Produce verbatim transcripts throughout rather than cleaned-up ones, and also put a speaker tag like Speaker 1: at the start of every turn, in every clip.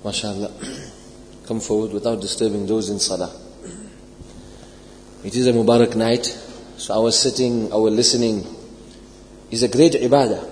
Speaker 1: MashaAllah. Come forward without disturbing those in Salah. It is a Mubarak night, so our sitting, our listening is a great ibadah.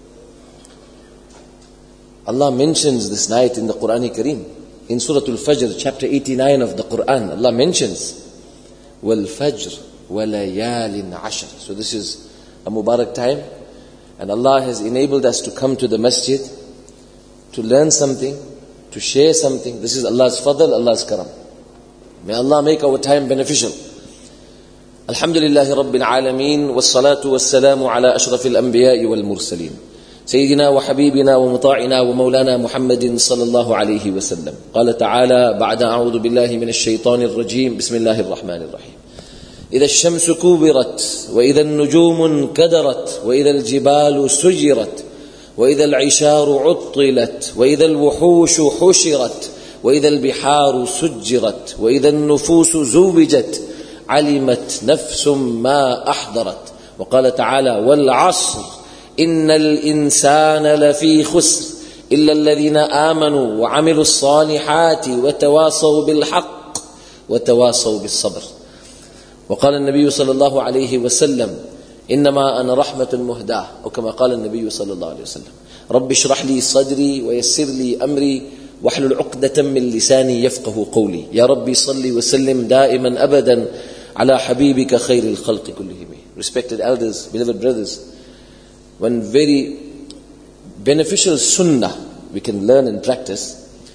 Speaker 1: Allah mentions this night in the Quran Kareem. In Surah Al-Fajr, chapter eighty-nine of the Quran, Allah mentions, وَالْفَجْرِ وَلَيَالٍ عَشْرٍ. So this is a Mubarak time, and Allah has enabled us to come to the masjid, to learn something, to share something. This is Allah's fadl, Allah's karam. May Allah make our time beneficial. Alhamdulillahi Rabbil Alameen, wassalatu wassalamu ala ashrafil anbiya'i wal mursaleen. سيدنا وحبيبنا ومطاعنا ومولانا محمد صلى الله عليه وسلم. قال تعالى بعد أعوذ بالله من الشيطان الرجيم بسم الله الرحمن الرحيم. إذا الشمس كورت وإذا النجوم انكدرت وإذا الجبال سجرت وإذا العشار عطلت وإذا الوحوش حشرت وإذا البحار سجرت وإذا النفوس زوجت علمت نفس ما أحضرت. وقال تعالى والعصر إن الإنسان لفي خسر إلا الذين آمنوا وعملوا الصالحات وتواصوا بالحق وتواصوا بالصبر. وقال النبي صلى الله عليه وسلم إنما أنا رحمة مهداة، وكما قال النبي صلى الله عليه وسلم رب اشرح لي صدري ويسر لي أمري واحلل عقدة من لساني يفقه قولي. يا ربي صل وسلم دائما أبدا على حبيبك خير الخلق كلهم. Respected elders, beloved brothers, one very beneficial sunnah we can learn and practice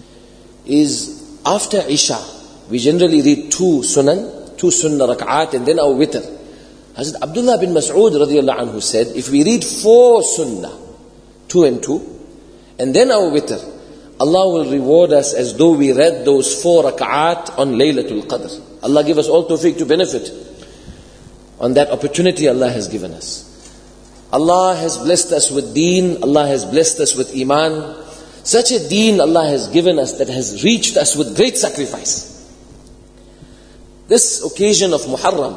Speaker 1: is after Isha, we generally read two sunan, two sunnah rak'at, and then our witr. Hazrat Abdullah bin Mas'ud radiyallahu anhu said, if we read four sunnah, two and two, and then our witr, Allah will reward us as though we read those four rak'at on Laylatul Qadr. Allah give us all tawfiq to benefit on that opportunity Allah has given us. Allah has blessed us with deen, Allah has blessed us with iman. Such a deen Allah has given us that has reached us with great sacrifice. This occasion of Muharram,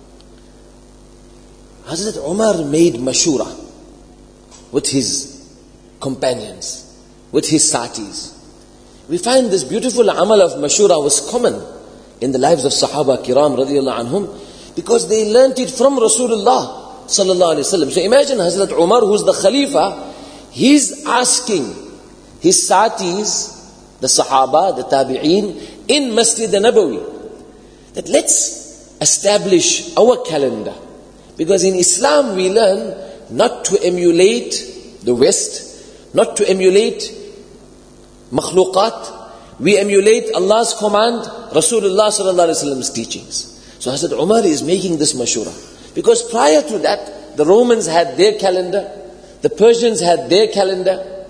Speaker 1: Hazrat Umar made mashura with his companions, with his satis. We find this beautiful amal of mashura was common in the lives of Sahaba Kiram radiyallahu anhum, because they learnt it from Rasulullah sallallahu alayhi wasallam. So imagine Hazrat Umar, who's the Khalifa, he's asking his satis, the Sahaba, the Tabi'een, in Masjid Nabawi, that let's establish our calendar. Because in Islam we learn not to emulate the West, not to emulate makhluqat. We emulate Allah's command, Rasulullah sallallahu alayhi wasallam's teachings. So Hazrat Umar is making this mashura. Because prior to that, the Romans had their calendar, the Persians had their calendar.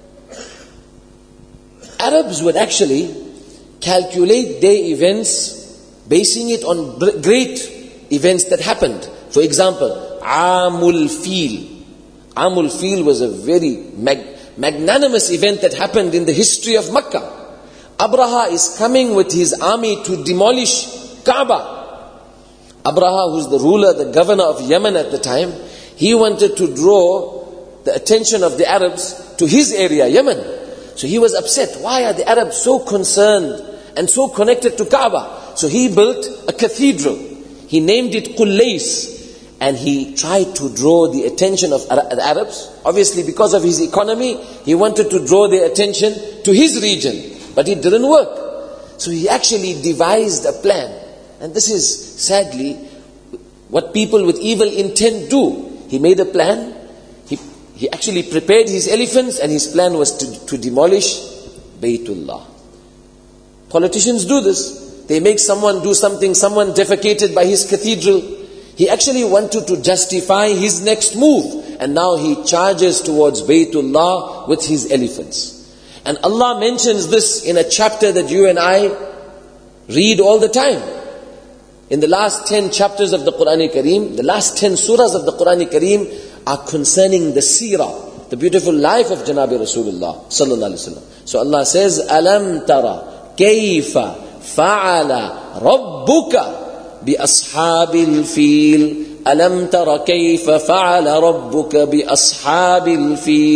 Speaker 1: Arabs would actually calculate their events, basing it on great events that happened. For example, Amul Fil. Amul Fil was a very mag- magnanimous event that happened in the history of Makkah. Abraha is coming with his army to demolish Kaaba. Abraha, who's the ruler, the governor of Yemen at the time, he wanted to draw the attention of the Arabs to his area, Yemen. So he was upset. Why are the Arabs so concerned and so connected to Kaaba? So he built a cathedral. He named it Qullais, and he tried to draw the attention of the Arabs. Obviously, because of his economy, he wanted to draw their attention to his region, but it didn't work. So he actually devised a plan. And this is sadly what people with evil intent do. He made a plan. He, he actually prepared his elephants, and his plan was to, to demolish Baytullah. Politicians do this. They make someone do something, someone defecated by his cathedral. He actually wanted to justify his next move, and now he charges towards Baytullah with his elephants. And Allah mentions this in a chapter that you and I read all the time. In the last ten chapters of the Quran Kareem, the last ten surahs of the Quran Kareem are concerning the seerah, the beautiful life of Janabi Rasulullah sallallahu alaihi wasallam. So Allah says, "Alam tara kayfa fa'ala rabbuka bi ashabil fil." Alam tara kayfa fa'ala rabbuka bi ashabil fil.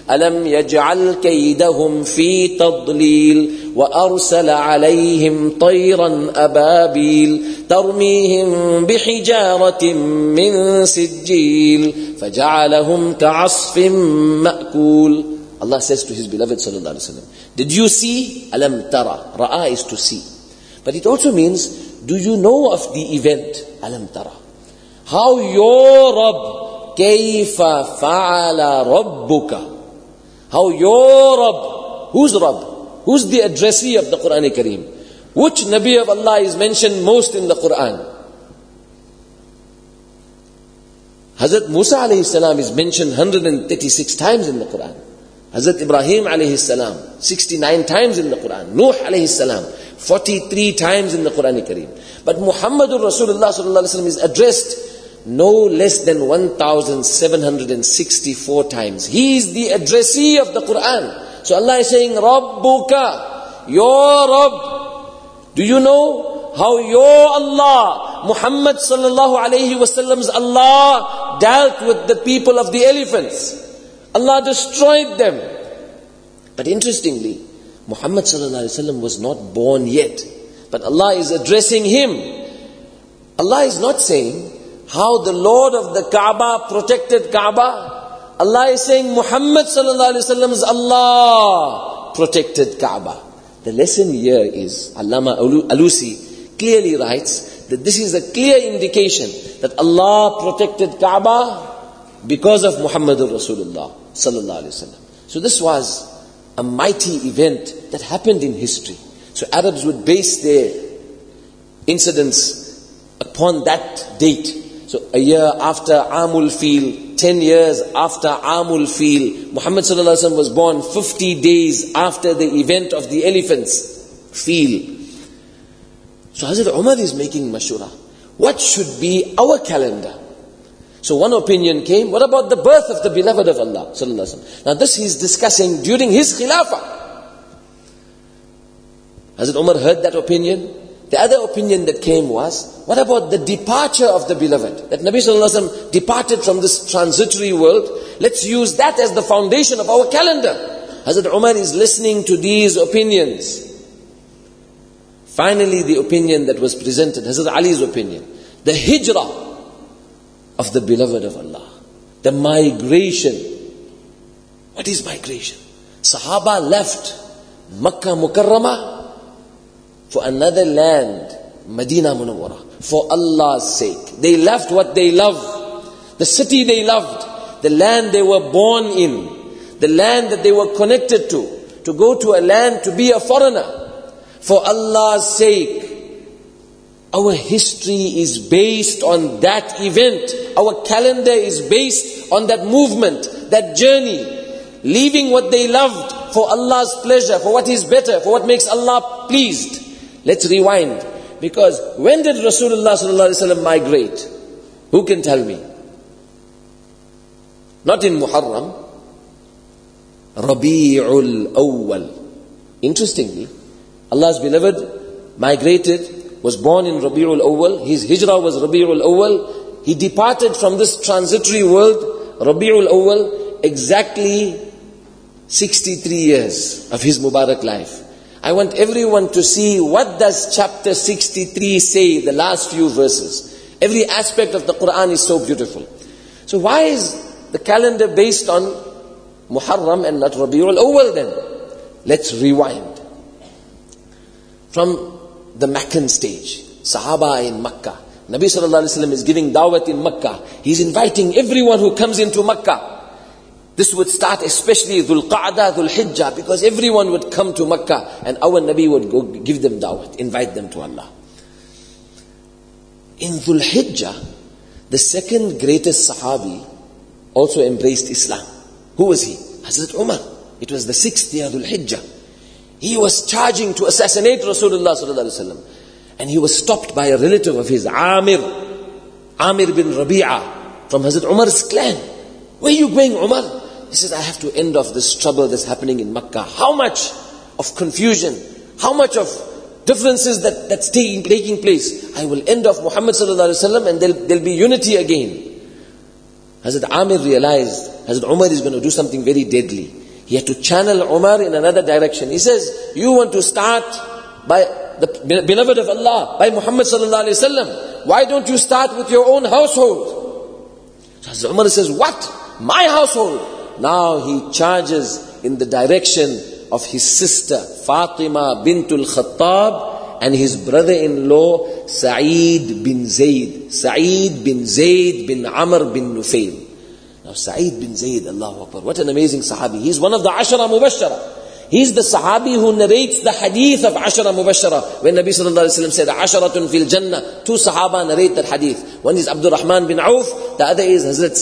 Speaker 1: أَلَمْ يَجْعَلْ كَيْدَهُمْ فِي تَضْلِيلٍ وَأَرْسَلَ عَلَيْهِمْ طَيْرًا أَبَابِيلَ تَرْمِيهِمْ بِحِجَارَةٍ مِّن سِجِّيلٍ فَجَعَلَهُمْ كَعَصْفٍ مَأْكُولٍ. Allah says to His beloved sallallahu alaihi wasallam, did you see? Alam tara. Ra'a is to see. But it also means, do you know of the event? Alam tara. How your Rabb, kayfa fa'ala rabbuka. How your Rabb, who's Rabb? Who's the addressee of the Quran Kareem? Which Nabi of Allah is mentioned most in the Quran? Hazrat Musa alayhi salam is mentioned one hundred thirty-six times in the Quran. Hazrat Ibrahim alayhi salam, sixty-nine times in the Quran. Nuh alayhi salam, forty-three times in the Quran Kareem. But Muhammadur Rasulullah sallallahu alaihi wasallam is addressed no less than one thousand seven hundred sixty-four times. He is the addressee of the Quran. So Allah is saying, Rabbuka, your Rabb. Do you know how your Allah, Muhammad sallallahu alayhi wasallam's Allah, dealt with the people of the elephants? Allah destroyed them. But interestingly, Muhammad sallallahu alaihi wasallam was not born yet. But Allah is addressing him. Allah is not saying how the Lord of the Kaaba protected Kaaba. Allah is saying Muhammad sallallahu alaihi wasallam's Allah protected Kaaba. The lesson here is, Allama Alusi clearly writes that this is a clear indication that Allah protected Kaaba because of Muhammadur Rasulullah sallallahu alaihi wasallam. So this was a mighty event that happened in history. So Arabs would base their incidents upon that date. So a year after Amul Fil, ten years after Amul Fil, Muhammad sallallahu alaihi wasallam was born fifty days after the event of the elephants, Fil. So Hazrat Umar is making mashura. What should be our calendar? So one opinion came, what about the birth of the beloved of Allah sallallahu alaihi wasallam? Now this he is discussing during his khilafah. Hazrat Umar heard that opinion. The other opinion that came was, what about the departure of the beloved? That Nabi sallallahu alaihi wasallam departed from this transitory world. Let's use that as the foundation of our calendar. Hazrat Umar is listening to these opinions. Finally, the opinion that was presented, Hazrat Ali's opinion, the hijrah of the beloved of Allah, the migration. What is migration? Sahaba left Makkah Mukarramah for another land, Medina Munawwara, for Allah's sake. They left what they loved, the city they loved, the land they were born in, the land that they were connected to, to go to a land to be a foreigner. For Allah's sake. Our history is based on that event. Our calendar is based on that movement, that journey, leaving what they loved for Allah's pleasure, for what is better, for what makes Allah pleased. Let's rewind. Because when did Rasulullah sallallahu alaihi wasallam migrate? Who can tell me? Not in Muharram. Rabi'ul Awwal. Interestingly, Allah's beloved migrated, was born in Rabi'ul Awwal. His hijrah was Rabi'ul Awwal. He departed from this transitory world, Rabi'ul Awwal, exactly sixty-three years of his Mubarak life. I want everyone to see what does chapter sixty-three say, the last few verses. Every aspect of the Quran is so beautiful. So why is the calendar based on Muharram and not Rabi'ul Awwal then? Let's rewind. From the Meccan stage, Sahaba in Makkah. Nabi sallallahu alaihi wasallam is giving dawat in Makkah. He's inviting everyone who comes into Makkah. This would start especially Dhul Qa'dah, Dhul Hijjah, because everyone would come to Makkah and our Nabi would go give them dawat, invite them to Allah. In Dhul Hijjah, the second greatest Sahabi also embraced Islam. Who was he? Hazrat Umar. It was the sixth year Dhul Hijjah. He was charging to assassinate Rasulullah sallallahu alaihi wasallam. And he was stopped by a relative of his, Amir, Amir bin Rabi'ah, from Hazrat Umar's clan. Where are you going, Umar? He says, I have to end off this trouble that's happening in Makkah. How much of confusion, how much of differences that, that's taking, taking place. I will end off Muhammad sallallahu alaihi wasallam and there'll, there'll be unity again. Hazrat Amir realized, Hazrat Umar is going to do something very deadly. He had to channel Umar in another direction. He says, you want to start by the beloved of Allah, by Muhammad sallallahu alaihi wasallam. Why don't you start with your own household? So Umar says, what? My household? Now he charges in the direction of his sister Fatima bintul Khattab and his brother-in-law Sa'id bin Zayd. Sa'id bin Zayd bin Amr bin Nufail. Now Sa'id bin Zayd, Allahu Akbar, what an amazing Sahabi. He's one of the Ashara Mubashara. He's the Sahabi who narrates the hadith of Ashara Mubashara. When Nabi sallallahu alaihi wasallam said, Asharatun fil Jannah, two Sahaba narrate that hadith. One is Abdul Rahman bin Auf, the other is Hazrat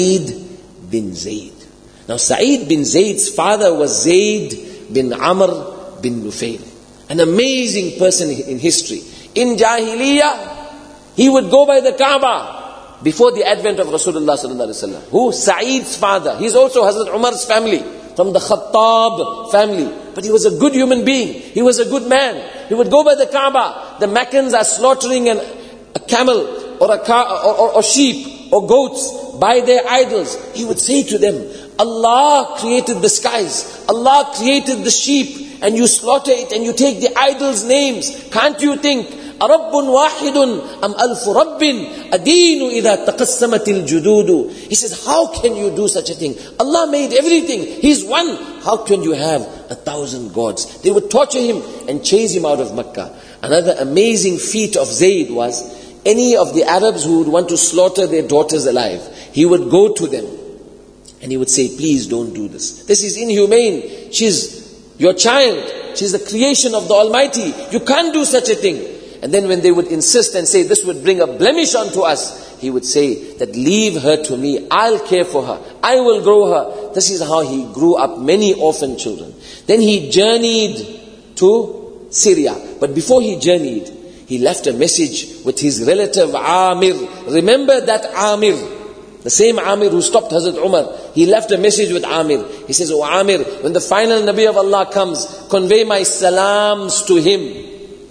Speaker 1: Sa'id bin Zayd. Now Sa'id bin Zayd's father was Zayd bin Amr bin Nufail. An amazing person in history. In Jahiliyyah, he would go by the Kaaba before the advent of Rasulullah sallallahu alaihi wasallam. Who? Sa'id's father. He's also Hazrat Umar's family, from the Khattab family. But he was a good human being. He was a good man. He would go by the Kaaba. The Meccans are slaughtering an, a camel or a car or, or, or sheep or goats by their idols. He would say to them, Allah created the skies. Allah created the sheep. And you slaughter it and you take the idols' names. Can't you think? أَرَبٌّ وَاحِدٌ أَمْ أَلْفُ رَبٍّ أَدِينُ إِذَا تَقَسَّمَتِ الْجُدُودُ. He says, how can you do such a thing? Allah made everything. He's one. How can you have a thousand gods? They would torture him and chase him out of Makkah. Another amazing feat of Zayd was, any of the Arabs who would want to slaughter their daughters alive, he would go to them and he would say, please don't do this. This is inhumane. She's your child. She's the creation of the Almighty. You can't do such a thing. And then when they would insist and say, this would bring a blemish onto us, he would say that leave her to me. I'll care for her. I will grow her. This is how he grew up many orphan children. Then he journeyed to Syria. But before he journeyed, he left a message with his relative Amir. Remember that Amir, the same Amir who stopped Hazrat Umar. He left a message with Amir. He says, oh Amir, when the final Nabi of Allah comes, convey my salams to him.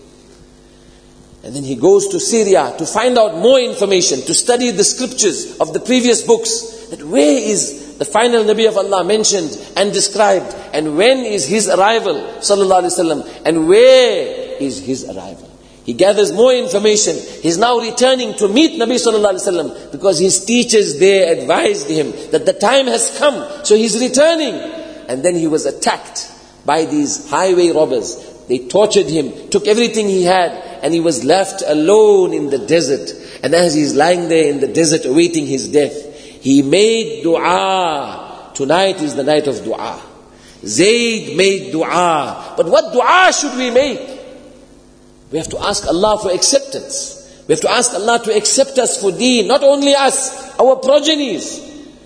Speaker 1: And then he goes to Syria to find out more information, to study the scriptures of the previous books. That where is the final Nabi of Allah mentioned and described? And when is his arrival? Sallallahu Alaihi Wasallam. And where is his arrival? He gathers more information. He's now returning to meet Nabi Sallallahu Alaihi Wasallam because his teachers there advised him that the time has come. So he's returning. And then he was attacked by these highway robbers. They tortured him, took everything he had, and he was left alone in the desert. And as he's lying there in the desert awaiting his death, he made dua. Tonight is the night of dua. Zayd made dua. But what dua should we make? We have to ask Allah for acceptance. We have to ask Allah to accept us for deen. Not only us, our progenies,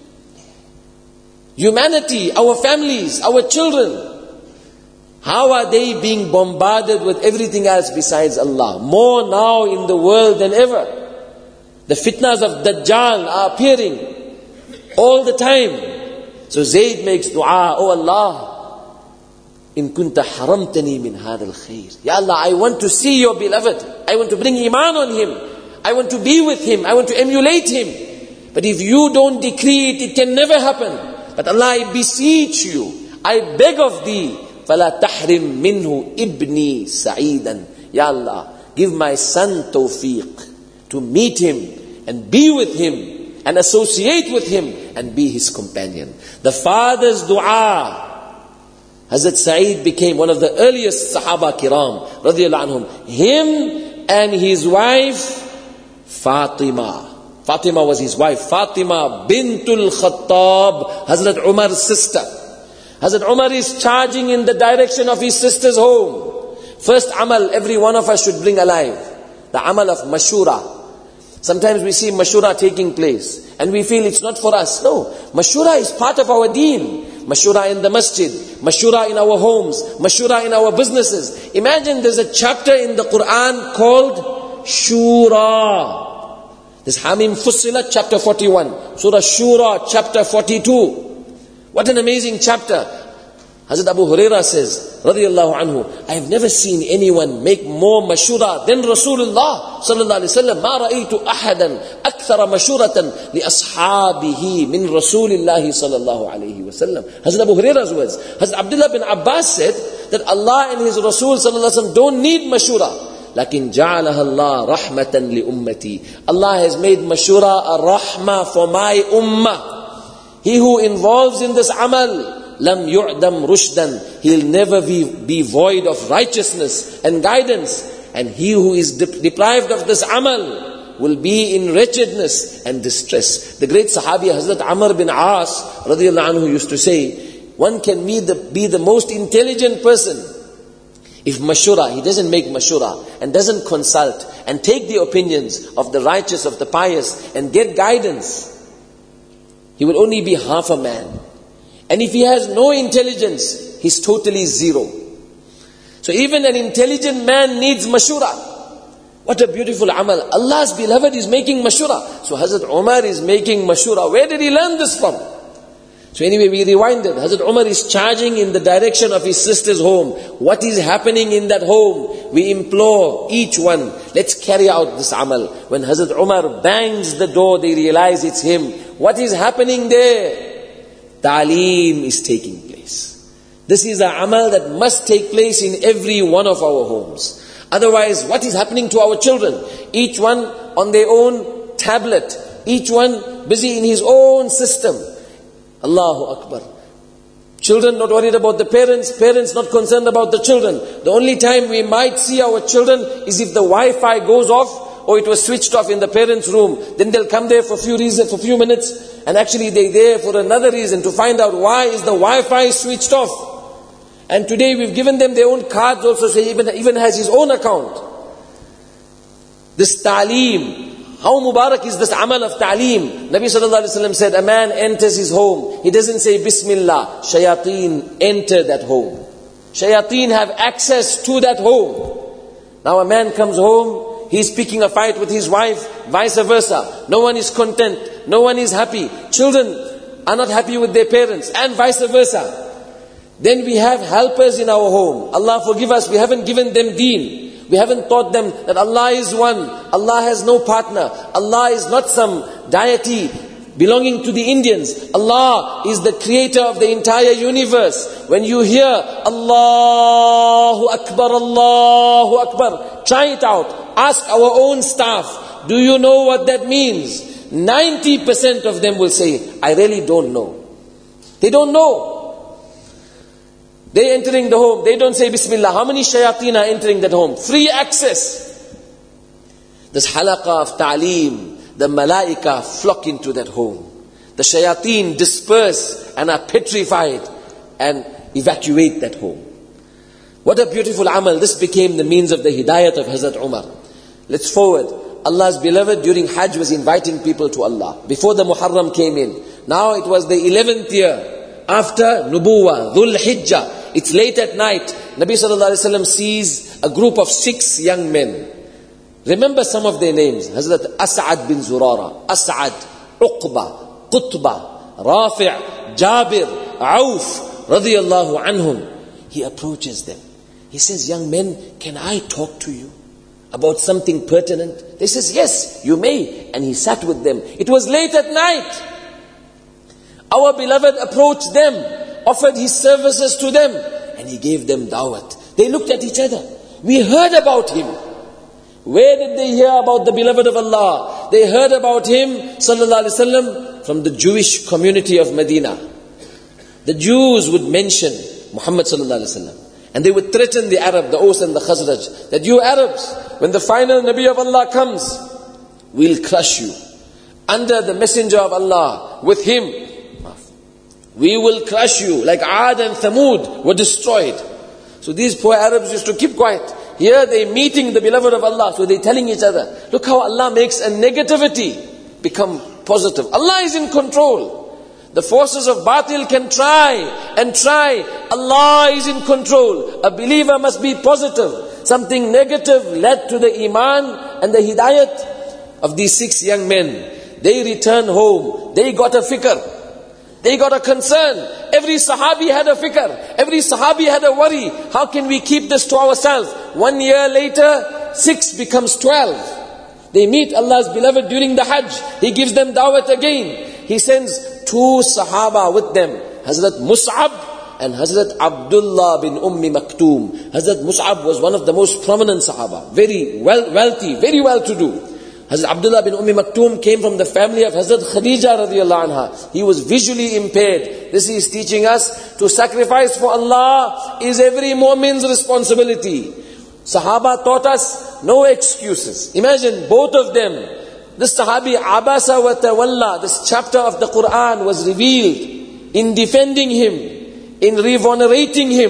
Speaker 1: humanity, our families, our children. How are they being bombarded with everything else besides Allah? More now in the world than ever. The fitnas of Dajjal are appearing all the time. So Zayd makes dua, oh Allah, in kunta haramtani min hadal khair. Ya Allah, I want to see your beloved. I want to bring iman on him. I want to be with him. I want to emulate him. But if you don't decree it, it can never happen. But Allah, I beseech you, I beg of thee, فَلَا تَحْرِمْ مِنْهُ إِبْنِي سَعِيدًا. Ya Allah, give my son tawfiq to meet him and be with him and associate with him and be his companion. The father's dua. Hazrat Sa'id became one of the earliest Sahaba Kiram, radiyallahu anhum. Him and his wife, Fatima. Fatima was his wife. Fatima bintul Khattab, Hazrat Umar's sister. Hazrat Umar is charging in the direction of his sister's home. First amal every one of us should bring alive. The amal of mashura. Sometimes we see mashura taking place and we feel it's not for us. No, mashura is part of our deen. Mashura in the masjid, mashura in our homes, mashura in our businesses. Imagine there's a chapter in the Quran called Shura. There's Hamim Fussilat chapter forty-one. Surah Shura chapter forty-two. What an amazing chapter. Hazrat Abu Huraira says, radiyallahu anhu, I have never seen anyone make more mashura than Rasulullah sallallahu alaihi wasallam. Ma ra'aytu ahadan akthara mashuratan li ashabihi min Rasulillahi sallallahu alaihi wasallam. Hazrat Abu Huraira's words. Hazrat Abdullah bin Abbas said that Allah and His Rasul sallallahu alaihi wasallam don't need mashura. Lakin ja'alaha Allah rahmatan li ummati. Allah has made mashura a rahmah for my ummah. He who involves in this amal, lam yu'dam rushdan, he'll never be, be void of righteousness and guidance. And he who is de- deprived of this amal will be in wretchedness and distress. The great Sahabi Hazrat Amr bin As radiyallahu anhu used to say, one can be the, be the most intelligent person. If mashura, he doesn't make mashura and doesn't consult and take the opinions of the righteous, of the pious and get guidance, he will only be half a man. And if he has no intelligence, he's totally zero. So even an intelligent man needs mashura. What a beautiful amal. Allah's beloved is making mashura. So Hazrat Umar is making mashura. Where did he learn this from? So anyway, we rewinded. Hazrat Umar is charging in the direction of his sister's home. What is happening in that home? We implore each one, let's carry out this amal. When Hazrat Umar bangs the door, they realize it's him. What is happening there? Ta'aleem is taking place. This is an amal that must take place in every one of our homes. Otherwise, what is happening to our children? Each one on their own tablet. Each one busy in his own system. Allahu Akbar. Children not worried about the parents, parents not concerned about the children. The only time we might see our children is if the Wi-Fi goes off or it was switched off in the parents' room. Then they'll come there for a few reasons, for a few minutes, and actually they're there for another reason, to find out why is the Wi-Fi switched off. And today we've given them their own cards also, so he even, even has his own account. This ta'aleem, how mubarak is this amal of ta'aleem? Nabi sallallahu alaihi wasallam said, a man enters his home, he doesn't say Bismillah, shayateen enter that home. Shayateen have access to that home. Now a man comes home, he's picking a fight with his wife, vice versa. No one is content, no one is happy. Children are not happy with their parents, and vice versa. Then we have helpers in our home. Allah forgive us, we haven't given them deen. We haven't taught them that Allah is one. Allah has no partner. Allah is not some deity belonging to the Indians. Allah is the creator of the entire universe. When you hear Allahu Akbar, Allahu Akbar, try it out. Ask our own staff, do you know what that means? ninety percent of them will say, I really don't know. They don't know. They entering the home, they don't say Bismillah. How many shayateen are entering that home? Free access. This halaqah of ta'aleem, the malaika flock into that home. The shayateen disperse and are petrified and evacuate that home. What a beautiful amal. This became the means of the hidayat of Hazrat Umar. Let's forward. Allah's beloved during Hajj was inviting people to Allah. Before the Muharram came in. Now it was the eleventh year after Nubuwah, Dhul Hijjah. It's late at night. Nabi sallallahu alaihi wasallam sees a group of six young men. Remember some of their names. Hazrat As'ad bin Zurara, As'ad, Uqba, Qutba, Rafi', Jabir, Auf, radiyallahu anhum. He approaches them. He says, young men, can I talk to you about something pertinent? They says, yes, you may. And he sat with them. It was late at night. Our beloved approached them, offered his services to them, and he gave them dawat. They looked at each other. We heard about him. Where did they hear about the beloved of Allah? They heard about him, sallallahu alaihi wasallam, from the Jewish community of Medina. The Jews would mention Muhammad sallallahu alaihi wasallam, and they would threaten the Arab, the Aus and the Khazraj, that you Arabs, when the final Nabi of Allah comes, we'll crush you. Under the messenger of Allah, with him, we will crush you, like Ad and Thamud were destroyed. So these poor Arabs used to keep quiet. Here they meeting the beloved of Allah, so they telling each other, look how Allah makes a negativity become positive. Allah is in control. The forces of batil can try and try. Allah is in control. A believer must be positive. Something negative led to the iman and the hidayat of these six young men. They returned home. They got a fikr. They got a concern. every Sahabi had a fikr. Every Sahabi had a worry. How can we keep this to ourselves? One year later, six becomes twelve. They meet Allah's beloved during the Hajj. He gives them dawat again. He sends two Sahaba with them. Hazrat Mus'ab and Hazrat Abdullah bin Ummi Maktoum. Hazrat Mus'ab was one of the most prominent Sahaba. Very well, wealthy, very well-to-do. Hazrat Abdullah bin Ummi Maktoum came from the family of Hazrat Khadija radiallahu anha. He was visually impaired. This is teaching us to sacrifice for Allah is every mu'min's responsibility. Sahaba taught us no excuses. Imagine both of them. This Sahabi Abasa wa Tawalla, this chapter of the Quran was revealed in defending him, in remunerating him,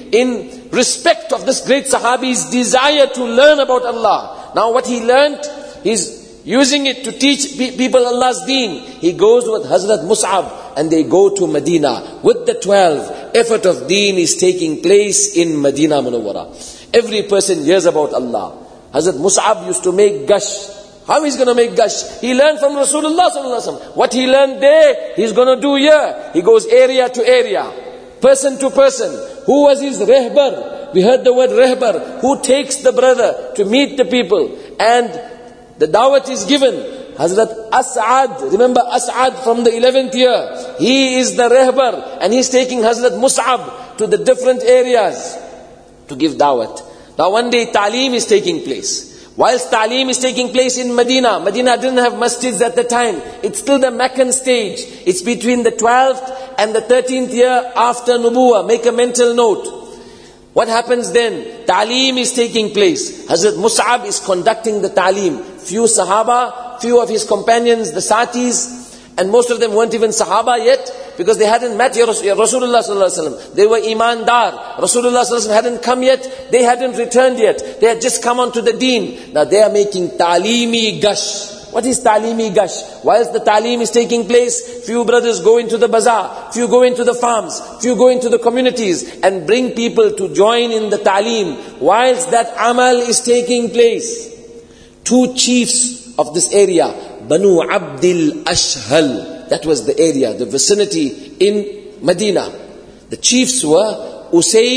Speaker 1: in respect of this great Sahabi's desire to learn about Allah. Now what he learnt, he's using it to teach people Allah's deen. He goes with Hazrat Mus'ab and they go to Medina. With the twelve, effort of deen is taking place in Medina Munawwara. Every person hears about Allah. Hazrat Mus'ab used to make gush. How he's going to make gush? He learned from Rasulullah sallallahu alaihi wasallam. What he learned there, he's going to do here. He goes area to area, person to person. Who was his rehbar? We heard the word rehbar. Who takes the brother to meet the people? And the dawat is given. Hazrat As'ad, remember As'ad from the eleventh year. He is the rehbar and he's taking Hazrat Mus'ab to the different areas to give dawat. Now one day ta'aleem is taking place. Whilst ta'aleem is taking place in Medina, Medina didn't have masjids at the time. It's still the Meccan stage. It's between the twelfth and the thirteenth year after Nubuwah. Make a mental note. What happens then? Ta'aleem is taking place. Hazrat Mus'ab is conducting the ta'aleem. Few Sahaba, few of his companions, the Satis, and most of them weren't even Sahaba yet, because they hadn't met Rasulullah sallallahu alaihi wasallam. They were Imandar. Rasulullah sallallahu alaihi wasallam hadn't come yet. They hadn't returned yet. They had just come onto the deen. Now they are making ta'aleemi gush. What is ta'aleemi gush? Whilst the ta'aleem is taking place, few brothers go into the bazaar, few go into the farms, few go into the communities and bring people to join in the ta'aleem. Whilst that amal is taking place, two chiefs of this area, Banu Abdil Ashhal, that was the area, the vicinity in Medina. The chiefs were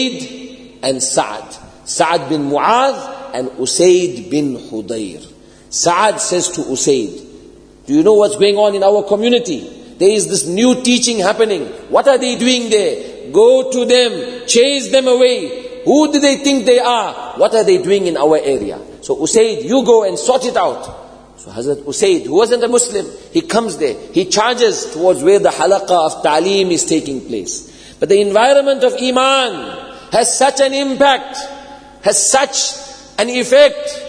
Speaker 1: Usaid and Sa'ad. Sa'ad bin Mu'adh and Usaid bin Hudayr. Sa'ad says to Usaid, do you know what's going on in our community? There is this new teaching happening. What are they doing there? Go to them, chase them away. Who do they think they are? What are they doing in our area? So Usaid, you go and sort it out. So Hazrat Usaid, who wasn't a Muslim, he comes there. He charges towards where the halaqah of ta'aleem is taking place. But the environment of Iman has such an impact, has such an effect.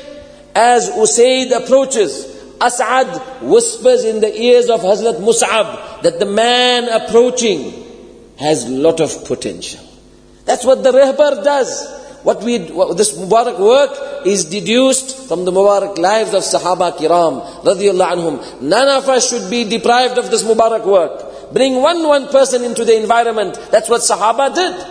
Speaker 1: As Usaid approaches, As'ad whispers in the ears of Hazrat Mus'ab that the man approaching has a lot of potential. That's what the rehbar does. What we, what this Mubarak work is deduced from the Mubarak lives of Sahaba Kiram radiyallahu anhum. None of us should be deprived of this Mubarak work. Bring one one person into the environment. That's what Sahaba did.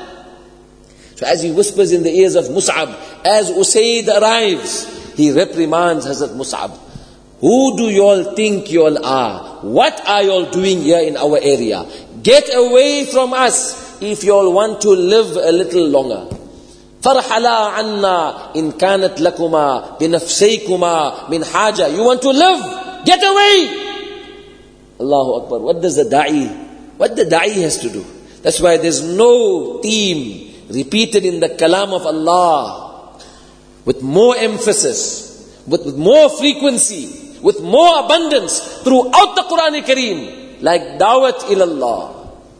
Speaker 1: So as he whispers in the ears of Mus'ab, as Usaid arrives, he reprimands Hazrat Mus'ab. Who do y'all think y'all are? What are y'all doing here in our area? Get away from us if y'all want to live a little longer. فَرْحَلَا عَنَّا إِنْ كَانَتْ لَكُمَا بِنَفْسَيْكُمَا مِنْ حَاجَةٍ. You want to live? Get away! Allahu Akbar. What does the da'i, what the da'i has to do? That's why there's no theme repeated in the kalam of Allah with more emphasis, with, with more frequency, with more abundance throughout the Quran Kareem, like da'wat ilallah.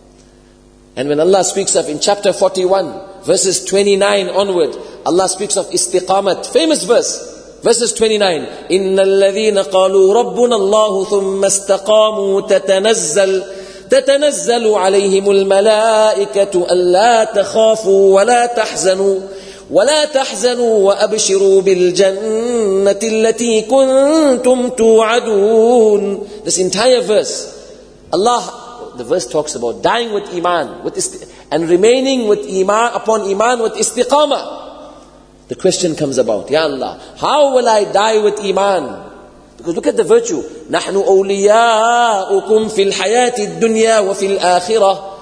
Speaker 1: And when Allah speaks of in chapter forty-one, verses twenty-nine onward, Allah speaks of istiqamat, famous verse, verses twenty-nine. إِنَّ الَّذِينَ قَالُوا رَبُّنَا اللَّهُ ثُمَّ اسْتَقَامُوا تَتَنَزَّلُ تَتَنَزَّلُ عَلَيْهِمُ الْمَلَائِكَةُ أَلَّا تَخَافُوا وَلَا تَحْزَنُوا وَلَا تَحْزَنُوا وَأَبْشِرُوا بِالْجَنَّةِ الَّتِي كُنْتُمْ تُوعَدُونَ. This entire verse, Allah, the verse talks about dying with iman, with isti- and remaining with iman, upon iman with istiqamah. The question comes about, Ya Allah, how will I die with iman? Because look at the virtue. نَحْنُ أَوْلِيَاؤُكُمْ فِي الْحَيَاةِ الدُّنْيَا وَفِي الْآخِرَةِ.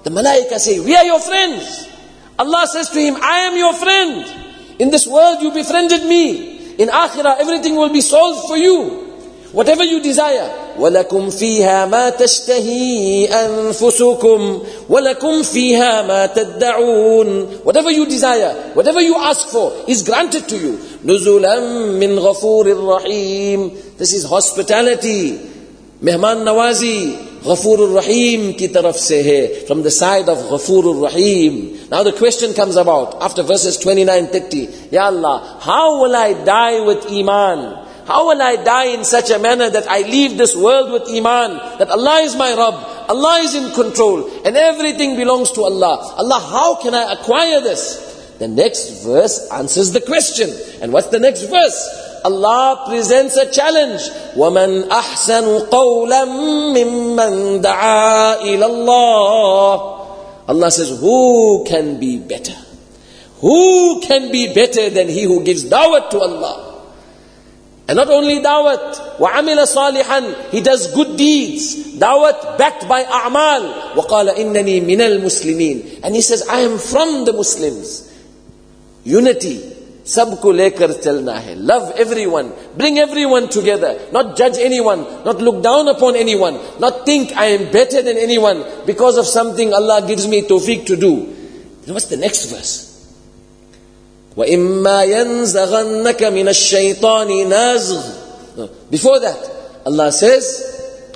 Speaker 1: The malaika say, we are your friends. Allah says to him, I am your friend. In this world you befriended me. In akhirah everything will be solved for you. Whatever you desire. وَلَكُمْ فِيهَا مَا تَشْتَهِي أَنفُسُكُمْ وَلَكُمْ فِيهَا مَا تَدَّعُونَ. Whatever you desire, whatever you ask for is granted to you. نُزُلًا مِّن غَفُورٍ رَحِيمٍ. This is hospitality. Mehman Nawazi. Ghafurur Rahim ki taraf se hai. From the side of Ghafurur Rahim. Now the question comes about after verses twenty-nine thirty. Ya Allah, how will I die with Iman? How will I die in such a manner that I leave this world with Iman? That Allah is my Rabb, Allah is in control, and everything belongs to Allah. Allah, how can I acquire this? The next verse answers the question. And what's the next verse? Allah presents a challenge. وَمَنْ أَحْسَنُ قَوْلًا مِّمَّنْ دَعَا إِلَى اللَّهِ. Allah says, who can be better? Who can be better than he who gives da'wat to Allah? And not only da'wat, وَعَمِلَ صَالِحًا, he does good deeds. Da'wat backed by a'mal. وَقَالَ إِنَّنِي مِنَ الْمُسْلِمِينَ. And he says, I am from the Muslims. Unity. Sabko lekar chalna hai. Love everyone. Bring everyone together. Not judge anyone. Not look down upon anyone. Not think I am better than anyone because of something Allah gives me tawfiq to do. And what's the next verse? وَإِمَّا يَنزَغَنَّكَ مِنَ الشَّيْطَانِ نَازْغ. Before that, Allah says,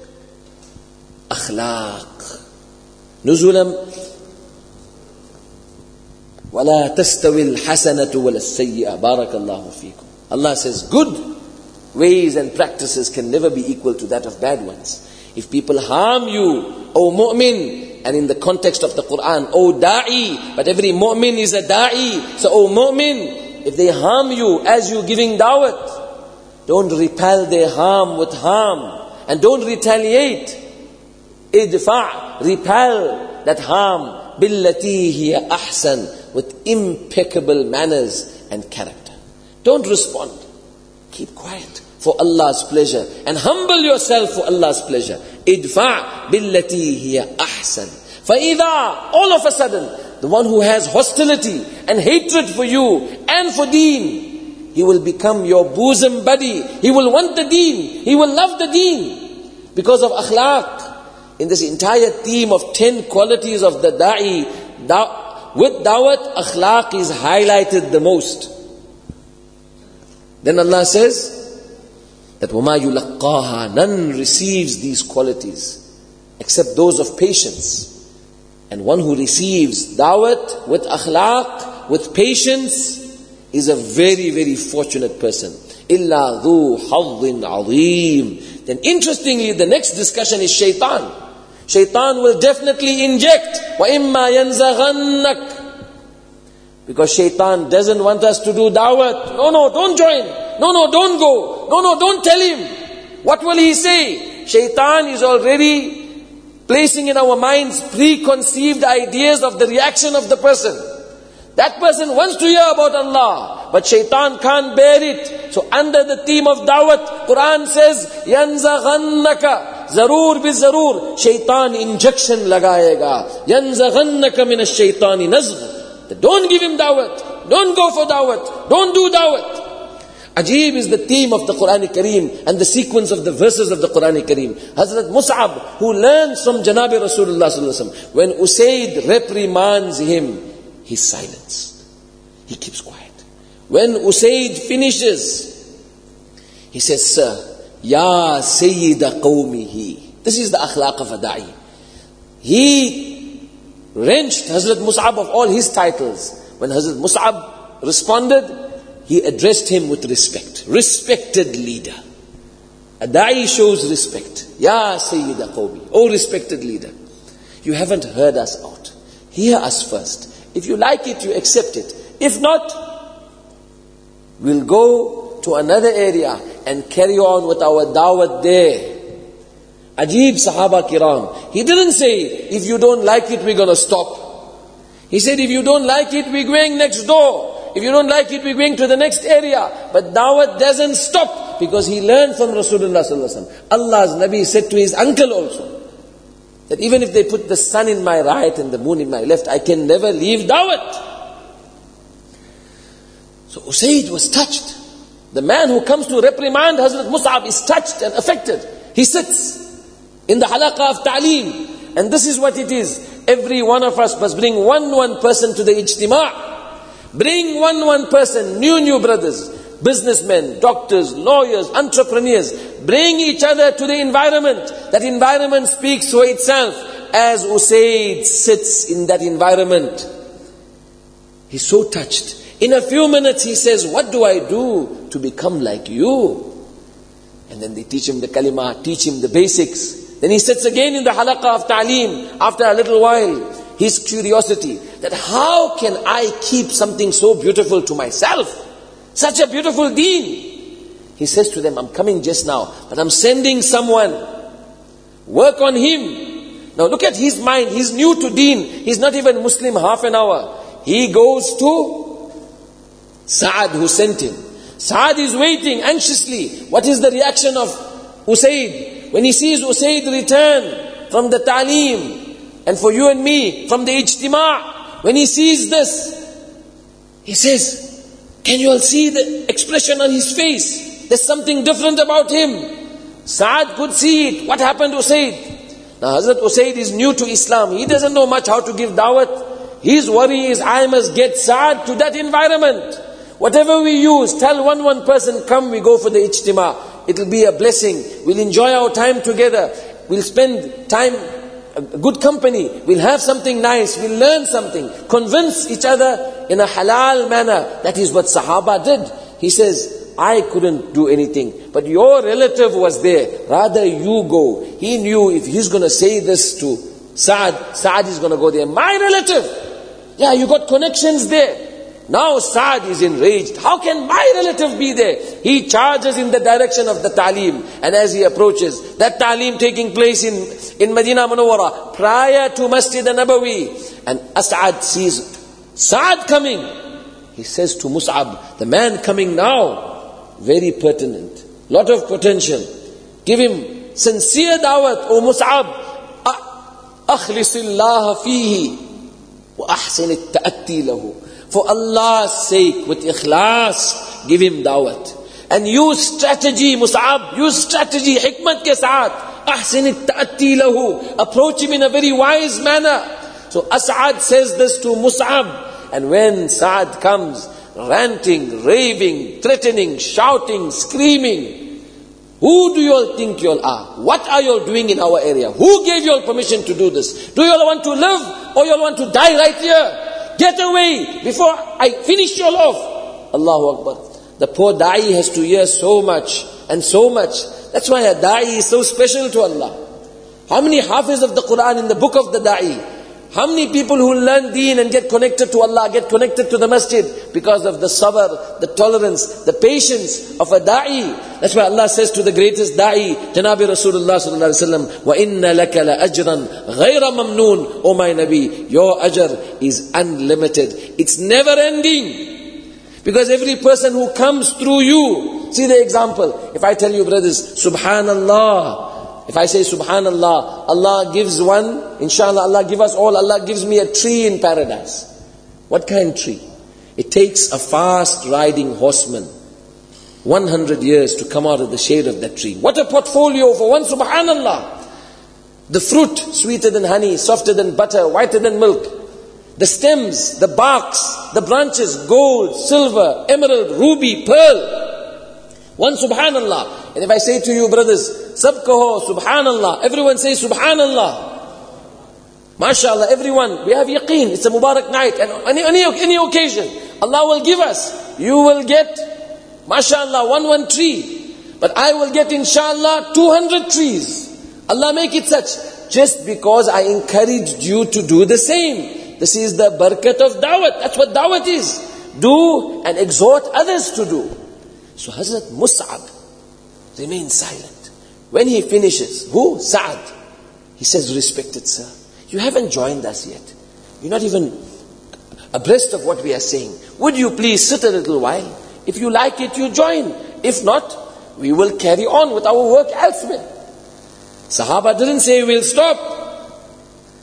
Speaker 1: أخلاق نزلا وَلَا تَسْتَوِي الْحَسَنَةُ وَلَا السَّيِّئَةُ. بارك الله فيكم. Allah says, good ways and practices can never be equal to that of bad ones. If people harm you, O mu'min, and in the context of the Quran, O da'i, but every mu'min is a da'i. So O mu'min, if they harm you as you giving da'wat, don't repel their harm with harm, and don't retaliate. Idfa', repel that harm, billati hiya ahsan, with impeccable manners and character. Don't respond. Keep quiet for Allah's pleasure, and humble yourself for Allah's pleasure. Idfa' billati hiya ahsan. فَإِذَا, all of a sudden, the one who has hostility and hatred for you and for deen, he will become your bosom buddy. He will want the deen. He will love the deen because of akhlaq. In this entire theme of ten qualities of the da'i, da- with da'wat, akhlaq is highlighted the most. Then Allah says that وَمَا يُلَقَّاهَا, none receives these qualities except those of patience. And one who receives da'wat with akhlaq, with patience, is a very, very fortunate person. إِلَّا ذُو حَظٍ عَظِيمٍ. Then interestingly, the next discussion is shaitan. Shaitan will definitely inject. وَإِمَّا يَنزَغَنَّكَ. Because shaitan doesn't want us to do da'wat. No, no, don't join. No, no, don't go. No, no, don't tell him. What will he say? Shaitan is already placing in our minds preconceived ideas of the reaction of the person. That person wants to hear about Allah, but shaitan can't bear it. So under the theme of da'wat, Quran says, يَنزَغَنَّكَ. Zarur bi zarur, shaitan injection lagayega. Yanzaghannaka min ash-shaytani nazgh. Don't give him da'wat. Don't go for da'wat. Don't do da'wat. Ajib is the theme of the Quran Kareem and the sequence of the verses of the Quran Kareem. Hazrat Mus'ab, who learns from Janabi Rasulullah sallallahu alaihi wasallam, when Usayd reprimands him, he's silenced. He keeps quiet. When Usayd finishes, he says, Sir, Ya Sayyida Qawmihi. This is the akhlaq of a da'i. He wrenched Hazrat Mus'ab of all his titles. When Hazrat Mus'ab responded, he addressed him with respect. Respected leader. A da'i shows respect. Ya Sayyida Qawmi. Oh respected leader. You haven't heard us out. Hear us first. If you like it, you accept it. If not, we'll go to another area and carry on with our da'wat there. Ajib Sahaba Kiram. He didn't say, if you don't like it, we're going to stop. He said, if you don't like it, we're going next door. If you don't like it, we're going to the next area. But da'wat doesn't stop, because he learned from Rasulullah sallallahu alaihi wasallam. Allah's Nabi said to his uncle also, that even if they put the sun in my right and the moon in my left, I can never leave dawat. So Usayd was touched. The man who comes to reprimand Hazrat Mus'ab is touched and affected. He sits in the halaqah of ta'aleem. And this is what it is. Every one of us must bring one one person to the ijtima'. Bring one one person, new new brothers, businessmen, doctors, lawyers, entrepreneurs. Bring each other to the environment. That environment speaks for itself. As Usayd sits in that environment, he's so touched. In a few minutes he says, what do I do to become like you? And then they teach him the kalima, teach him the basics. Then he sits again in the halaqah of ta'aleem. After a little while, his curiosity, that how can I keep something so beautiful to myself? Such a beautiful deen. He says to them, I'm coming just now, but I'm sending someone. Work on him. Now look at his mind. He's new to deen. He's not even Muslim half an hour. He goes to Sa'ad who sent him. Sa'ad is waiting anxiously. What is the reaction of Usayd? When he sees Usayd return from the ta'aleem, and for you and me, from the ijtima', when he sees this, he says, can you all see the expression on his face? There's something different about him. Sa'ad could see it. What happened to Usayd? Now Hazrat Usayd is new to Islam. He doesn't know much how to give dawat. His worry is, I must get Sa'ad to that environment. Whatever we use, tell one one person, come, we go for the ijtima'. It'll be a blessing. We'll enjoy our time together. We'll spend time, a good company. We'll have something nice. We'll learn something. Convince each other in a halal manner. That is what Sahaba did. He says, I couldn't do anything, but your relative was there. Rather you go. He knew if he's going to say this to Sa'ad, Sa'ad is going to go there. My relative. Yeah, you got connections there. Now Sa'ad is enraged. How can my relative be there? He charges in the direction of the ta'aleem. And as he approaches, that ta'aleem taking place in, in Medina Munawwara, prior to Masjid al-Nabawi. And As'ad sees Sa'ad coming. He says to Mus'ab, the man coming now, very pertinent, lot of potential. Give him sincere dawat, O Mus'ab. أخلص الله فيه وأحسن التأتي له. For Allah's sake, with ikhlas, give him dawat. And use strategy, Mus'ab, use strategy, hikmat ke saath. Ahsin at-ta'ati lahu. Approach him in a very wise manner. So As'ad says this to Mus'ab. And when Sa'ad comes, ranting, raving, threatening, shouting, screaming, who do you all think you all are? What are you all doing in our area? Who gave you all permission to do this? Do you all want to live or you all want to die right here? Get away before I finish you all off. Allahu Akbar. The poor da'i has to hear so much and so much. That's why a da'i is so special to Allah. How many hafiz of the Quran in the book of the da'i? How many people who learn deen and get connected to Allah, get connected to the masjid because of the sabr, the tolerance, the patience of a da'i. That's why Allah says to the greatest da'i, Janabi Rasulullah sallallahu alaihi wasallam, وَإِنَّ لَكَ لَأَجْرًا غَيْرَ مَمْنُونَ. O my Nabi, your ajr is unlimited. It's never ending. Because every person who comes through you, see the example. If I tell you brothers, Subhanallah, if I say Subhanallah, Allah gives one, inshallah Allah give us all, Allah gives me a tree in paradise. What kind of tree? It takes a fast riding horseman one hundred years to come out of the shade of that tree. What a portfolio for one Subhanallah. The fruit, sweeter than honey, softer than butter, whiter than milk. The stems, the barks, the branches, gold, silver, emerald, ruby, pearl. One Subhanallah. And if I say to you brothers, Sab kaho Subhanallah, everyone say Subhanallah. MashaAllah, everyone, we have yaqeen, it's a Mubarak night. And any, any, any occasion, Allah will give us. You will get, MashaAllah, one one tree. But I will get, inshallah, two hundred trees. Allah make it such. Just because I encouraged you to do the same. This is the barakat of dawat. That's what dawat is. Do and exhort others to do. So Hazrat Mus'ab remains silent. When he finishes, who? Sa'ad. He says, respected sir, you haven't joined us yet. You're not even abreast of what we are saying. Would you please sit a little while? If you like it, you join. If not, we will carry on with our work elsewhere. Sahaba didn't say we'll stop.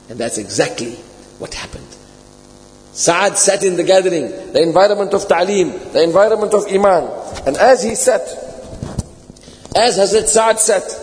Speaker 1: And that's exactly what happened. Sa'ad sat in the gathering, the environment of ta'aleem, the environment of iman. And as he sat, as Hazrat Sa'ad sat,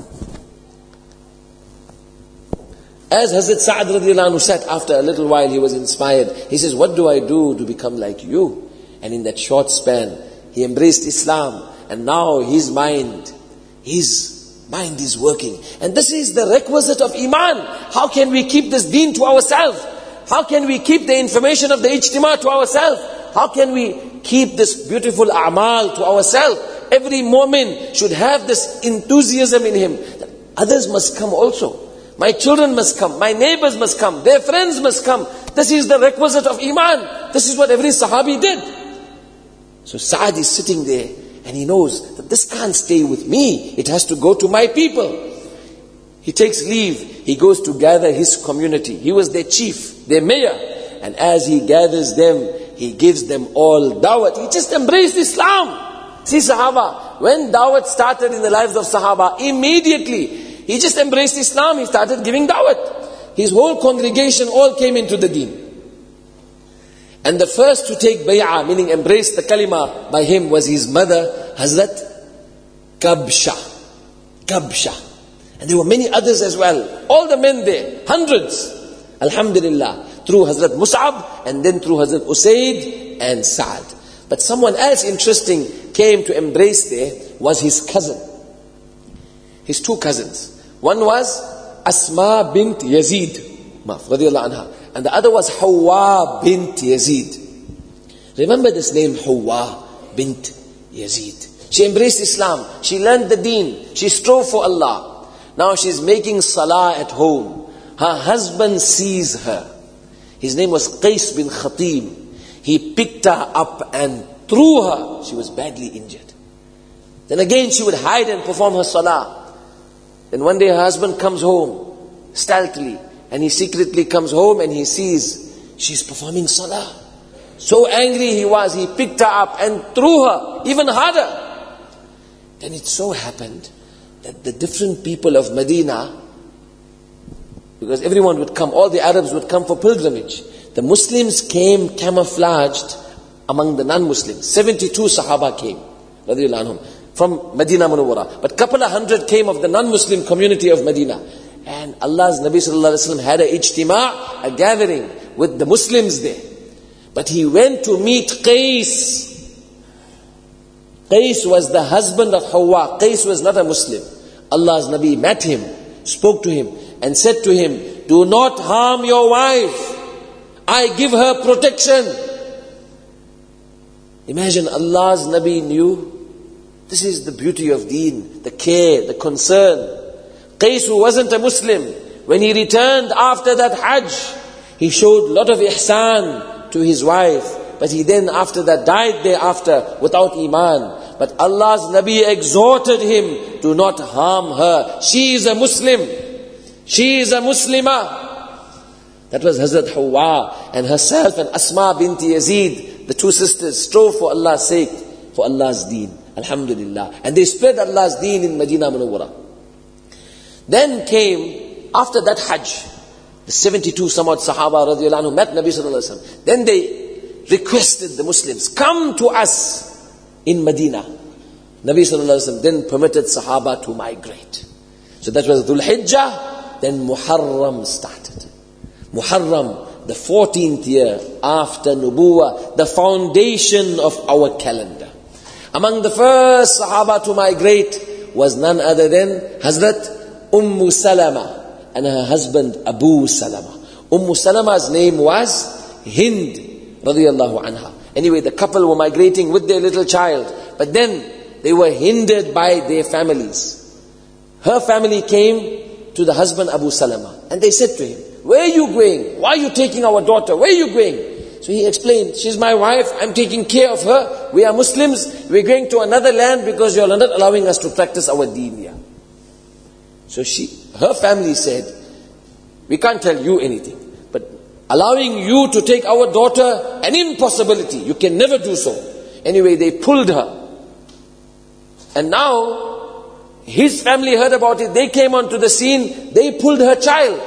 Speaker 1: as Hazrat Sa'ad radiallahu anhu sat, after a little while he was inspired. He says, what do I do to become like you? And in that short span, he embraced Islam. And now his mind, his mind is working. And this is the requisite of iman. How can we keep this deen to ourselves? How can we keep the information of the ijtima to ourselves? How can we keep this beautiful a'mal to ourselves? Every mu'min should have this enthusiasm in him, that others must come also. My children must come, my neighbors must come, their friends must come. This is the requisite of iman. This is what every sahabi did. So Sa'ad is sitting there and he knows that this can't stay with me. It has to go to my people. He takes leave. He goes to gather his community. He was their chief, their mayor. And as he gathers them, he gives them all dawat. He just embraced Islam. See Sahaba, when dawat started in the lives of Sahaba, immediately he just embraced Islam. He started giving dawat. His whole congregation all came into the deen. And the first to take bay'ah, meaning embrace the kalima by him, was his mother, Hazrat Kabsha. Kabsha. And there were many others as well. All the men there, hundreds. Alhamdulillah. Through Hazrat Mus'ab and then through Hazrat Usaid and Sa'ad. But someone else interesting came to embrace there was his cousin. His two cousins. One was Asma bint Yazid, radiallahu anha. And the other was Hawa bint Yazid. Remember this name, Hawa bint Yazid. She embraced Islam. She learned the deen. She strove for Allah. Now she's making salah at home. Her husband sees her. His name was Qais bin Khatib. He picked her up and threw her. She was badly injured. Then again she would hide and perform her salah. Then one day her husband comes home, stealthily, and he secretly comes home and he sees she's performing salah. So angry he was, he picked her up and threw her, even harder. Then it so happened that the different people of Medina, because everyone would come, all the Arabs would come for pilgrimage. The Muslims came camouflaged among the non-Muslims. seventy-two Sahaba came, radiallahu anhum, from Medina Munawwara. But couple of hundred came of the non-Muslim community of Medina. And Allah's Nabi sallallahu alaihi wasallam had a ijtima, a gathering with the Muslims there. But he went to meet Qais. Qais was the husband of Hawa. Qais was not a Muslim. Allah's Nabi met him, spoke to him, and said to him, do not harm your wife. I give her protection. Imagine Allah's Nabi knew. This is the beauty of deen, the care, the concern. Qais, who wasn't a Muslim, when he returned after that Hajj, he showed a lot of ihsan to his wife. But he then after that died thereafter without iman. But Allah's Nabi exhorted him, do not harm her. She is a Muslim. She is a Muslimah. That was Hazrat Hawa and herself and Asma binti Yazid, the two sisters, strove for Allah's sake, for Allah's deen. Alhamdulillah. And they spread Allah's deen in Medina Munawwara. Then came, after that Hajj, the seventy-two somewhat Sahaba radiallahu anhu met Nabi sallallahu alaihi wasallam. Then they requested the Muslims, come to us in Medina. Nabi sallallahu alaihi wasallam then permitted Sahaba to migrate. So that was Dhul Hijjah, then Muharram started. Muharram, the fourteenth year after Nubuwah, the foundation of our calendar. Among the first Sahaba to migrate was none other than Hazrat Umm Salama and her husband Abu Salama. Umm Salama's name was Hind radiyallahu anha. Anyway, the couple were migrating with their little child, but then they were hindered by their families. Her family came to the husband Abu Salama and they said to him, where are you going? Why are you taking our daughter? Where are you going? So he explained, she's my wife, I'm taking care of her. We are Muslims, we're going to another land because you're not allowing us to practice our deen here. So she, her family said, we can't tell you anything, but allowing you to take our daughter, an impossibility. You can never do so. Anyway, they pulled her. And now, his family heard about it. They came onto the scene. They pulled her child.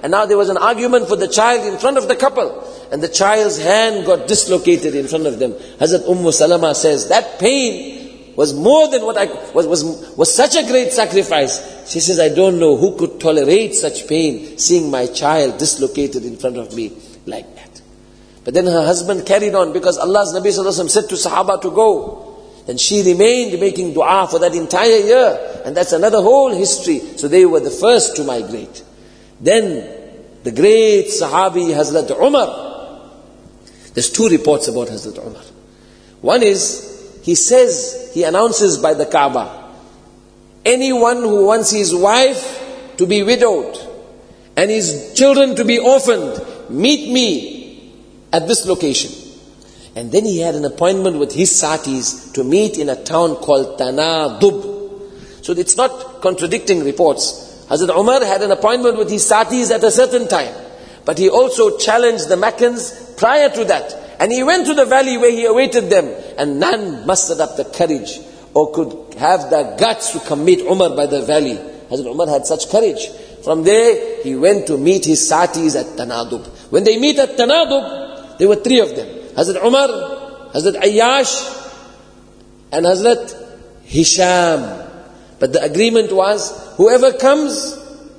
Speaker 1: And now there was an argument for the child in front of the couple. And the child's hand got dislocated in front of them. Hazrat Umm Salama says, that pain was more than what I, was, was, was such a great sacrifice. She says, I don't know who could tolerate such pain, seeing my child dislocated in front of me like that. But then her husband carried on, because Allah's Nabi Sallallahu Alaihi Wasallam said to Sahaba to go. And she remained making dua for that entire year. And that's another whole history. So they were the first to migrate. Then the great Sahabi Hazrat Umar. There's two reports about Hazrat Umar. One is, he says, he announces by the Kaaba, anyone who wants his wife to be widowed and his children to be orphaned, meet me at this location. And then he had an appointment with his satis to meet in a town called Tanadub. So it's not contradicting reports. Hazrat Umar had an appointment with his satis at a certain time. But he also challenged the Meccans prior to that. And he went to the valley where he awaited them. And none mustered up the courage or could have the guts to come meet Umar by the valley. Hazrat Umar had such courage. From there, he went to meet his satis at Tanadub. When they meet at Tanadub, there were three of them. Hazrat Umar, Hazrat Ayyash, and Hazrat Hisham. But the agreement was, whoever comes,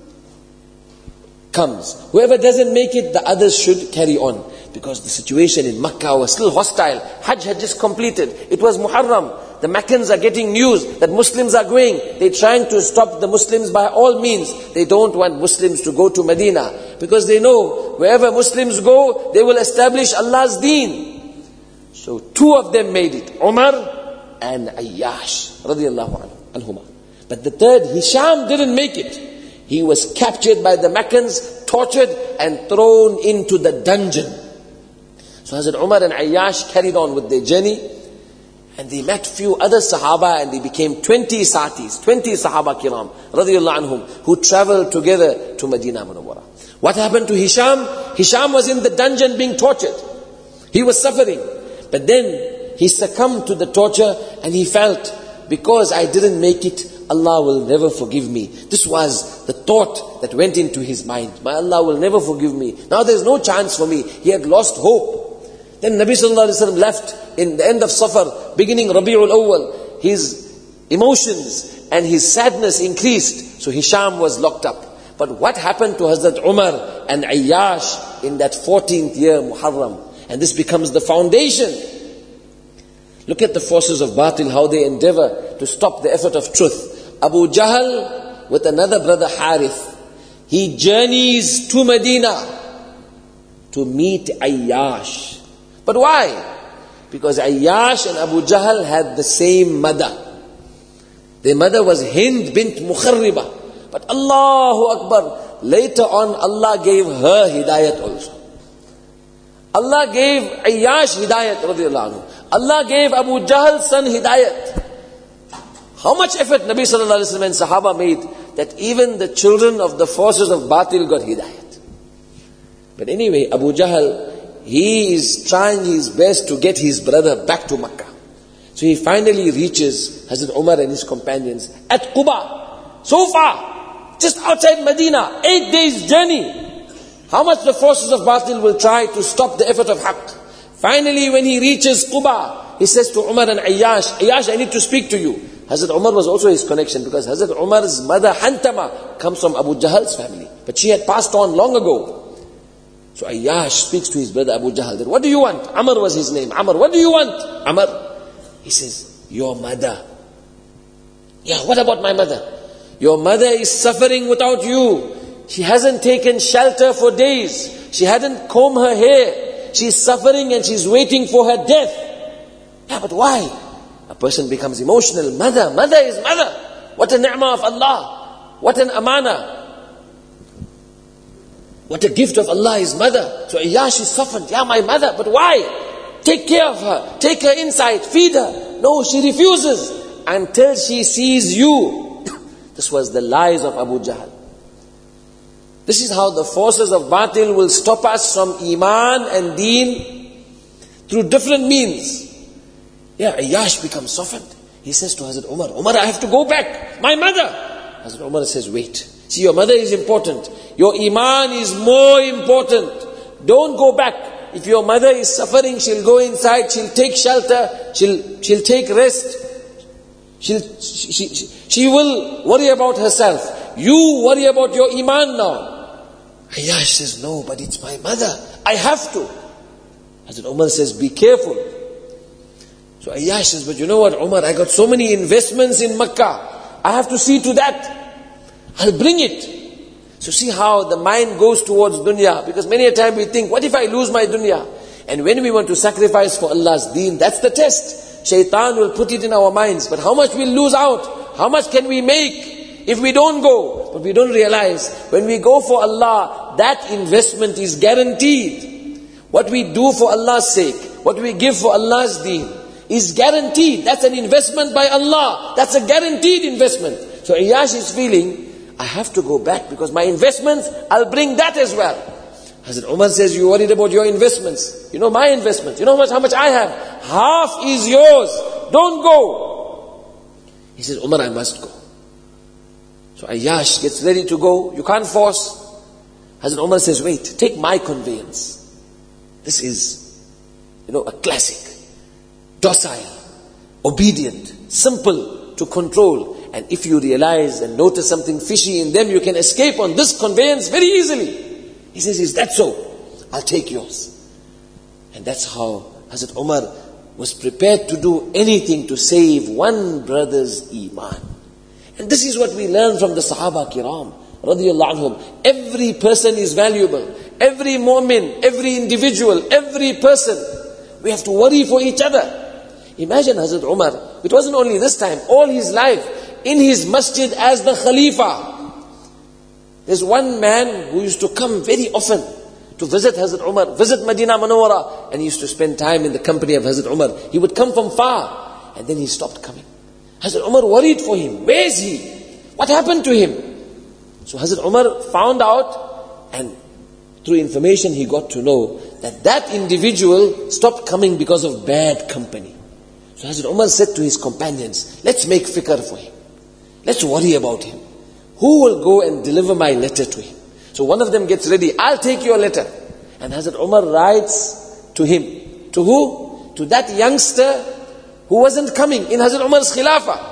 Speaker 1: comes. Whoever doesn't make it, the others should carry on. Because the situation in Makkah was still hostile. Hajj had just completed. It was Muharram. The Meccans are getting news that Muslims are going. They're trying to stop the Muslims by all means. They don't want Muslims to go to Medina. Because they know, wherever Muslims go, they will establish Allah's deen. So two of them made it. Umar and Ayyash, radiyallahu anhuma. But the third, Hisham, didn't make it. He was captured by the Meccans, tortured and thrown into the dungeon. So Hazrat Umar and Ayyash carried on with their journey, and they met few other Sahaba, and they became twenty satis, twenty Sahaba kiram, radiyallahu anhum, who traveled together to Medina Munawwara. What happened to Hisham? Hisham was in the dungeon being tortured. He was suffering. But then he succumbed to the torture, and he felt, because I didn't make it, Allah will never forgive me. This was the thought that went into his mind. My Allah will never forgive me. Now there's no chance for me. He had lost hope. Then Nabi Sallallahu Alaihi Wasallam left in the end of Safar, beginning Rabi'ul Awwal. His emotions and his sadness increased. So Hisham was locked up. But what happened to Hazrat Umar and Ayyash in that fourteenth year, Muharram? And this becomes the foundation. Look at the forces of Batil, how they endeavor to stop the effort of truth. Abu Jahl with another brother Harith, he journeys to Medina to meet Ayyash. But why? Because Ayyash and Abu Jahl had the same mother. Their mother was Hind bint Mukharriba. But Allahu Akbar, later on Allah gave her hidayat also. Allah gave Ayyash hidayat radiyallahu anhu. Allah gave Abu Jahl's son hidayat. How much effort Nabi Sallallahu Alaihi Wasallam and Sahaba made that even the children of the forces of Batil got hidayat. But anyway, Abu Jahl, he is trying his best to get his brother back to Makkah. So he finally reaches Hazrat Umar and his companions at Quba. So far, just outside Medina, eight days journey. How much the forces of Batil will try to stop the effort of Haqq. Finally, when he reaches Quba, he says to Umar and Ayyash, Ayyash, I need to speak to you. Hazrat Umar was also his connection, because Hazrat Umar's mother Hantama comes from Abu Jahl's family. But she had passed on long ago. So Ayyash speaks to his brother Abu Jahl. What do you want? Amr was his name. Amr, what do you want? Amr, he says, your mother. Yeah, what about my mother? Your mother is suffering without you. She hasn't taken shelter for days. She hadn't combed her hair. She's suffering and she's waiting for her death. Yeah, but why? A person becomes emotional. Mother, mother is mother. What a ni'mah of Allah. What an amana. What a gift of Allah is mother. So Ayyash is softened. Yeah, my mother, but why? Take care of her. Take her inside. Feed her. No, she refuses until she sees you. This was the lies of Abu Jahl. This is how the forces of Batil will stop us from Iman and Deen through different means. Yeah, Ayyash becomes softened. He says to Hazrat Umar, Umar, I have to go back. My mother. Hazrat Umar says, wait. See, your mother is important. Your iman is more important. Don't go back. If your mother is suffering, she'll go inside, she'll take shelter, she'll, she'll take rest. She'll, she, she, she, she will worry about herself. You worry about your iman now. Ayyash says, no, but it's my mother. I have to. Hazrat Umar says, be careful. So Ayyash says, but you know what, Umar, I got so many investments in Makkah. I have to see to that. I'll bring it. So see how the mind goes towards dunya. Because many a time we think, what if I lose my dunya? And when we want to sacrifice for Allah's deen, that's the test. Shaitan will put it in our minds. But how much we'll lose out? How much can we make if we don't go? But we don't realize, when we go for Allah, that investment is guaranteed. What we do for Allah's sake, what we give for Allah's deen, is guaranteed. That's an investment by Allah. That's a guaranteed investment. So Ayyash is feeling, I have to go back because my investments, I'll bring that as well. Hazrat Umar says, you worried about your investments. You know my investments. You know how much, how much I have. Half is yours. Don't go. He says, Umar, I must go. So Ayyash gets ready to go. You can't force. Hazrat Umar says, wait, take my conveyance. This is, you know, a classic. Docile, obedient, simple to control. And if you realize and notice something fishy in them, you can escape on this conveyance very easily. He says, is that so? I'll take yours. And that's how Hazrat Umar was prepared to do anything to save one brother's iman. And this is what we learn from the Sahaba Kiram, radiyallahu anhum. Every person is valuable. Every mu'min, every individual, every person. We have to worry for each other. Imagine Hazrat Umar, it wasn't only this time, all his life, in his masjid as the Khalifa. There's one man who used to come very often to visit Hazrat Umar, visit Medina Munawwara, and he used to spend time in the company of Hazrat Umar. He would come from far, and then he stopped coming. Hazrat Umar worried for him. Where is he? What happened to him? So Hazrat Umar found out, and through information he got to know that that individual stopped coming because of bad company. So Hazrat Umar said to his companions, let's make fikr for him. Let's worry about him. Who will go and deliver my letter to him? So one of them gets ready. I'll take your letter. And Hazrat Umar writes to him. To who? To that youngster who wasn't coming in Hazrat Umar's Khilafah.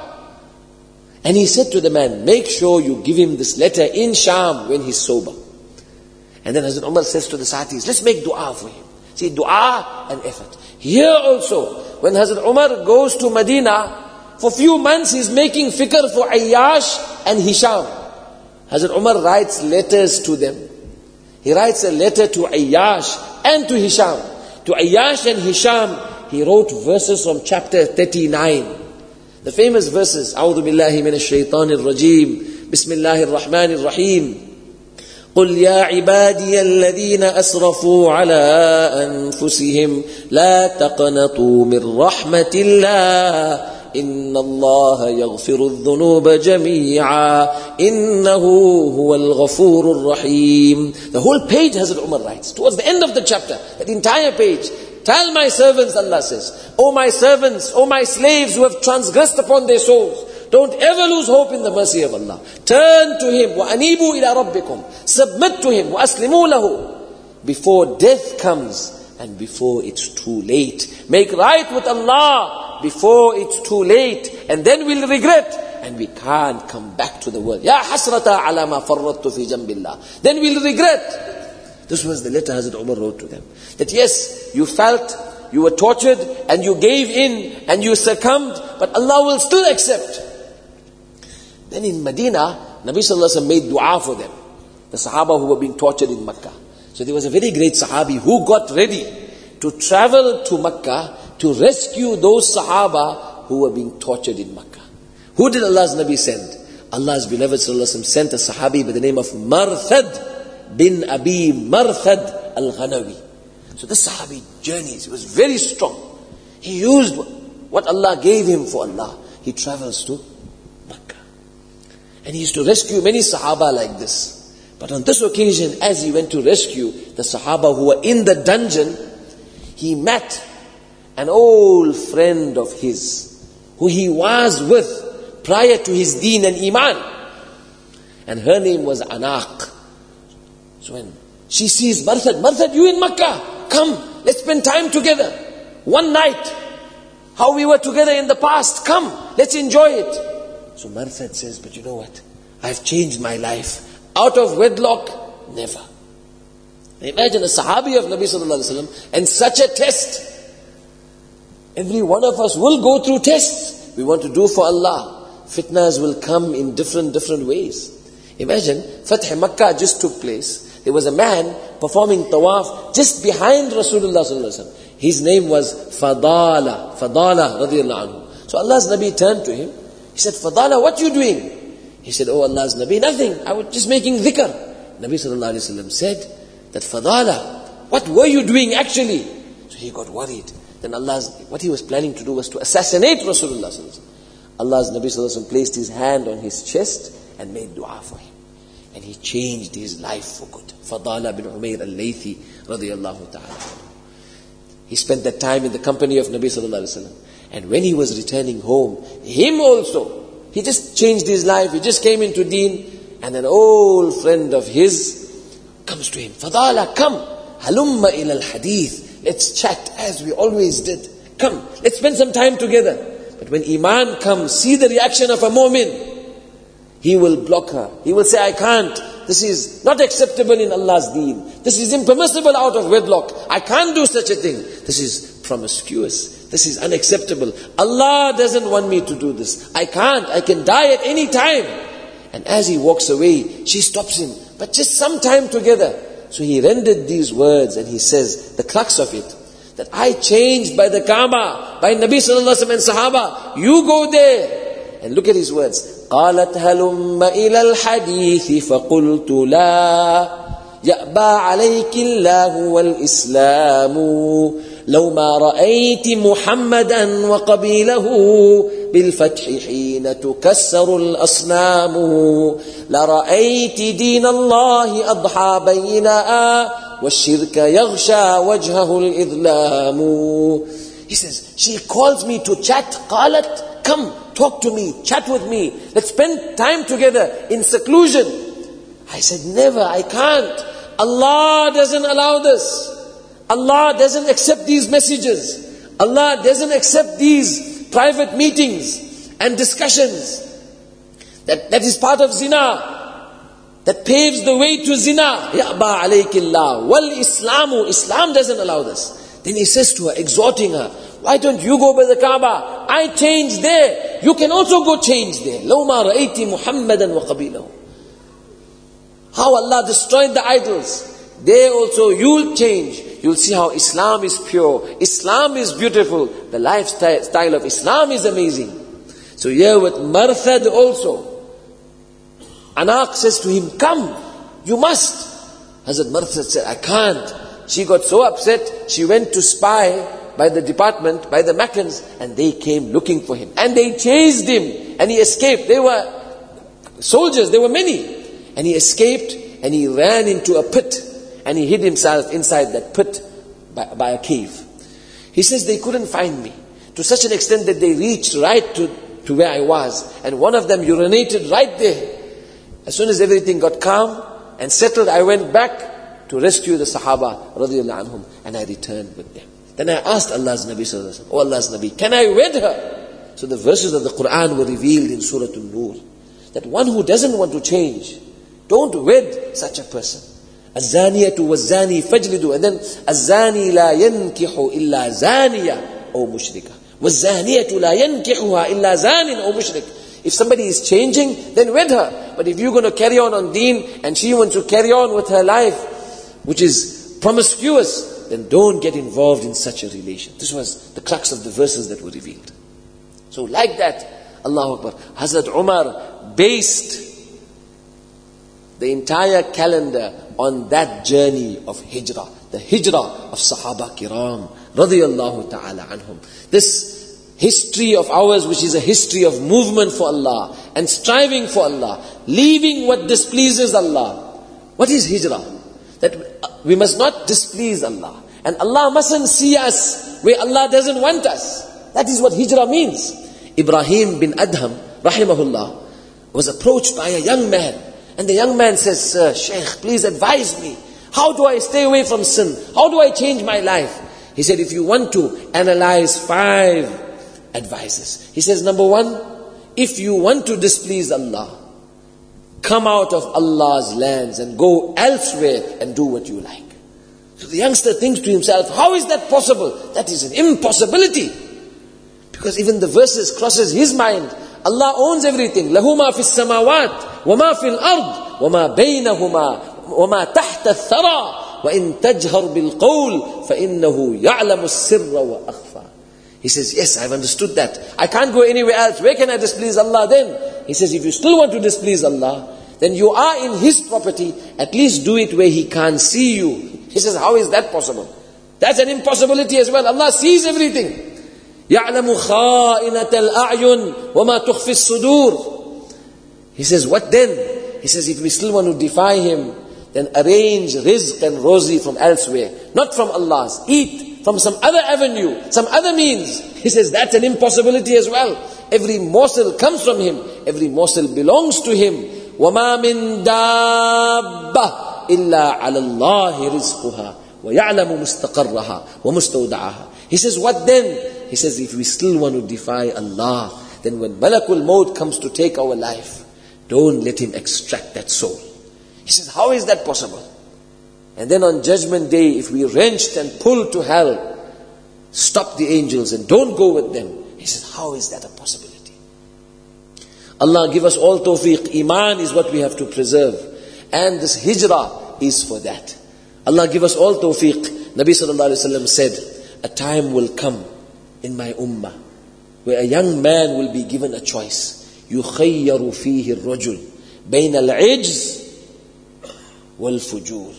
Speaker 1: And he said to the man, make sure you give him this letter in Sham when he's sober. And then Hazrat Umar says to the Satis, let's make dua for him. See, dua and effort. Here also, when Hazrat Umar goes to Medina, for few months he's making fikr for Ayyash and Hisham. Hazrat Umar writes letters to them. He writes a letter to Ayyash and to Hisham. To Ayyash and Hisham, he wrote verses from chapter thirty-nine. The famous verses, A'udhu billahi minash shaitanir rajim, Bismillahir Rahmanir Rahim. قل يا عبادي الذين أسرفوا على أنفسهم لا تقنطوا من رحمة الله إن الله يغفر الذنوب جميعا إنه هو الغفور الرحيم. The whole page Hazrat Umar writes, towards the end of the chapter, that entire page. Tell my servants, Allah says, O my servants, O my slaves who have transgressed upon their souls, don't ever lose hope in the mercy of Allah. Turn to Him. وَأَنِيبُوا إِلَىٰ رَبِّكُمْ. Submit to Him. وَأَسْلِمُوا لَهُ. Before death comes and before it's too late. Make right with Allah before it's too late. And then we'll regret. And we can't come back to the world. Ya hasrata ala ma farrattu fi jambillah. Then we'll regret. This was the letter Hazrat Umar wrote to them. That yes, you felt, you were tortured, and you gave in, and you succumbed, but Allah will still accept. Then in Medina, Nabi Sallallahu Alaihi Wasallam made dua for them. The Sahaba who were being tortured in Makkah. So there was a very great Sahabi who got ready to travel to Makkah to rescue those Sahaba who were being tortured in Makkah. Who did Allah's Nabi send? Allah's beloved Sallallahu Alaihi Wasallam sent a Sahabi by the name of Marthad bin Abi Marthad al-Ghanawi. So this Sahabi journeys. He was very strong. He used what Allah gave him for Allah. He travels to Makkah. And he used to rescue many Sahaba like this. But on this occasion, as he went to rescue the Sahaba who were in the dungeon, he met an old friend of his, who he was with prior to his deen and iman. And her name was Anaq. So when she sees Marthad, Marthad, you in Makkah, come, let's spend time together. One night, how we were together in the past, come, let's enjoy it. So Marthad says, but you know what? I've changed my life. Out of wedlock, never. Imagine a Sahabi of Nabi Sallallahu Alaihi Wasallam and such a test. Every one of us will go through tests. We want to do for Allah. Fitnas will come in different, different ways. Imagine, Fath Makkah just took place. There was a man performing tawaf just behind Rasulullah Sallallahu Alaihi Wasallam. His name was Fadala, Fadala radiyallahu anhu. So Allah's Nabi turned to him. He said, Fadala, what are you doing? He said, oh Allah's Nabi, nothing. I was just making dhikr. Nabi Sallallahu Alaihi Wasallam said that, Fadala, what were you doing actually? So he got worried. Then Allah's, what he was planning to do was to assassinate Rasulullah Sallallahu Alaihi Wasallam. Allah's Nabi Sallallahu Alaihi Wasallam placed his hand on his chest and made dua for him. And he changed his life for good. Fadala bin Umayr al-Laythi radiyallahu ta'ala. He spent that time in the company of Nabi Sallallahu Alaihi Wasallam. And when he was returning home, him also, he just changed his life. He just came into deen. And an old friend of his comes to him. Fadala, come. Halumma ila al-hadith. Let's chat as we always did. Come, let's spend some time together. But when Iman comes, see the reaction of a mu'min. He will block her. He will say, I can't. This is not acceptable in Allah's deen. This is impermissible out of wedlock. I can't do such a thing. This is promiscuous. This is unacceptable. Allah doesn't want me to do this. I can't. I can die at any time. And as he walks away, she stops him. But just some time together. So he rendered these words and he says, the crux of it, that I changed by the Kaaba, by Nabi Sallallahu Alaihi Wasallam and Sahaba. You go there. And look at his words. قالت هلم إلى الحديث فقلت لا يأبى عليك الله والإسلام لو ما رأيت محمدا وقبيله بالفتح حين تكسر الأصنام لرأيت دين الله أضحى بينا والشرك يغشى وجهه الإذلام. He says, she calls me to chat. قالت, come, talk to me, chat with me. Let's spend time together in seclusion. I said, never, I can't. Allah doesn't allow this. Allah doesn't accept these messages. Allah doesn't accept these private meetings and discussions. That, that is part of zina. That paves the way to zina. Ya'ba alaykillah. Wal Islamu. Islam doesn't allow this. Then he says to her, exhorting her, why don't you go by the Kaaba? I change there. You can also go change there. لَوْ مَا رَأَيْتِ مُحَمَّدًا وَقَبِيلَهُ. How Allah destroyed the idols. There also you'll change. You'll see how Islam is pure. Islam is beautiful. The lifestyle of Islam is amazing. So here with Marthad also, Anaq says to him, come, you must. Hazrat Marthad said, I can't. She got so upset, she went to spy by the department, by the Meccans, and they came looking for him. And they chased him, and he escaped. They were soldiers, there were many. And he escaped, and he ran into a pit, and he hid himself inside that pit by, by a cave. He says they couldn't find me, to such an extent that they reached right to, to where I was. And one of them urinated right there. As soon as everything got calm and settled, I went back to rescue the Sahaba radiyallahu anhum, and I returned with them. Then I asked Allah's Nabi sallallahu alaihi wasallam, oh Allah's Nabi, can I wed her? So the verses of the Quran were revealed in Surah An-Nur, that one who doesn't want to change, don't wed such a person. الزانية والزاني فاجلدوا, and then الزاني لا ينكح إلا زانية أو مشركة والزانية لا ينكحها إلا زان أو مشرك. If somebody is changing, then wed her. But if you're going to carry on on deen and she wants to carry on with her life, which is promiscuous, then don't get involved in such a relation. This was the crux of the verses that were revealed. So like that, Allahu Akbar, Hazrat Umar based the entire calendar on that journey of hijrah, the hijrah of Sahaba Kiram, radiyallahu ta'ala anhum. This history of ours, which is a history of movement for Allah and striving for Allah, leaving what displeases Allah. What is hijrah? That we must not displease Allah. And Allah mustn't see us where Allah doesn't want us. That is what hijrah means. Ibrahim bin Adham, rahimahullah, was approached by a young man. And the young man says, Sir, Shaykh, please advise me. How do I stay away from sin? How do I change my life? He said, if you want to analyze five advices. He says, number one, if you want to displease Allah, come out of Allah's lands and go elsewhere and do what you like. So the youngster thinks to himself, how is that possible? That is an impossibility. Because even the verses crosses his mind. Allah owns everything. لَهُ مَا فِي السَّمَاوَاتِ وَمَا فِي الْأَرْضِ وَمَا بَيْنَهُمَا وَمَا تَحْتَ الثَّرَى وَإِن تَجْهَرْ بِالْقَوْلِ فَإِنَّهُ يَعْلَمُ السِّرَّ وَأَخْفَى. He says, yes, I've understood that. I can't go anywhere else. Where can I displease Allah then? He says, if you still want to displease Allah, then you are in His property. At least do it where He can't see you. He says, how is that possible? That's an impossibility as well. Allah sees everything. يَعْلَمُ خَائِنَةَ الْأَعْيُنِ وَمَا تُخْفِي الصُّدُورِ. He says, what then? He says, if we still want to defy Him, then arrange rizq and rozi from elsewhere. Not from Allah's. Eat from some other avenue, some other means. He says, that's an impossibility as well. Every morsel comes from Him. Every morsel belongs to Him. وَمَا مِن دَابَّةٍ إِلَّا عَلَى اللَّهِ رِزْقُهَا وَيَعْلَمُ مُسْتَقَرَّهَا وَمُسْتَوْدَعَهَا. He says, what then? He says, if we still want to defy Allah, then when Malakul Maut comes to take our life, don't let him extract that soul. He says, how is that possible? And then on Judgment Day, if we wrenched and pulled to hell, stop the angels and don't go with them. He says, how is that a possibility? Allah give us all tawfiq. Iman is what we have to preserve. And this hijrah is for that. Allah give us all tawfiq. Nabi sallallahu alayhi wa sallam said, a time will come in my ummah where a young man will be given a choice. يُخَيَّرُ فِيهِ الرَّجُلُ بَيْنَ الْعِجْزِ وَالْفُجُورِ.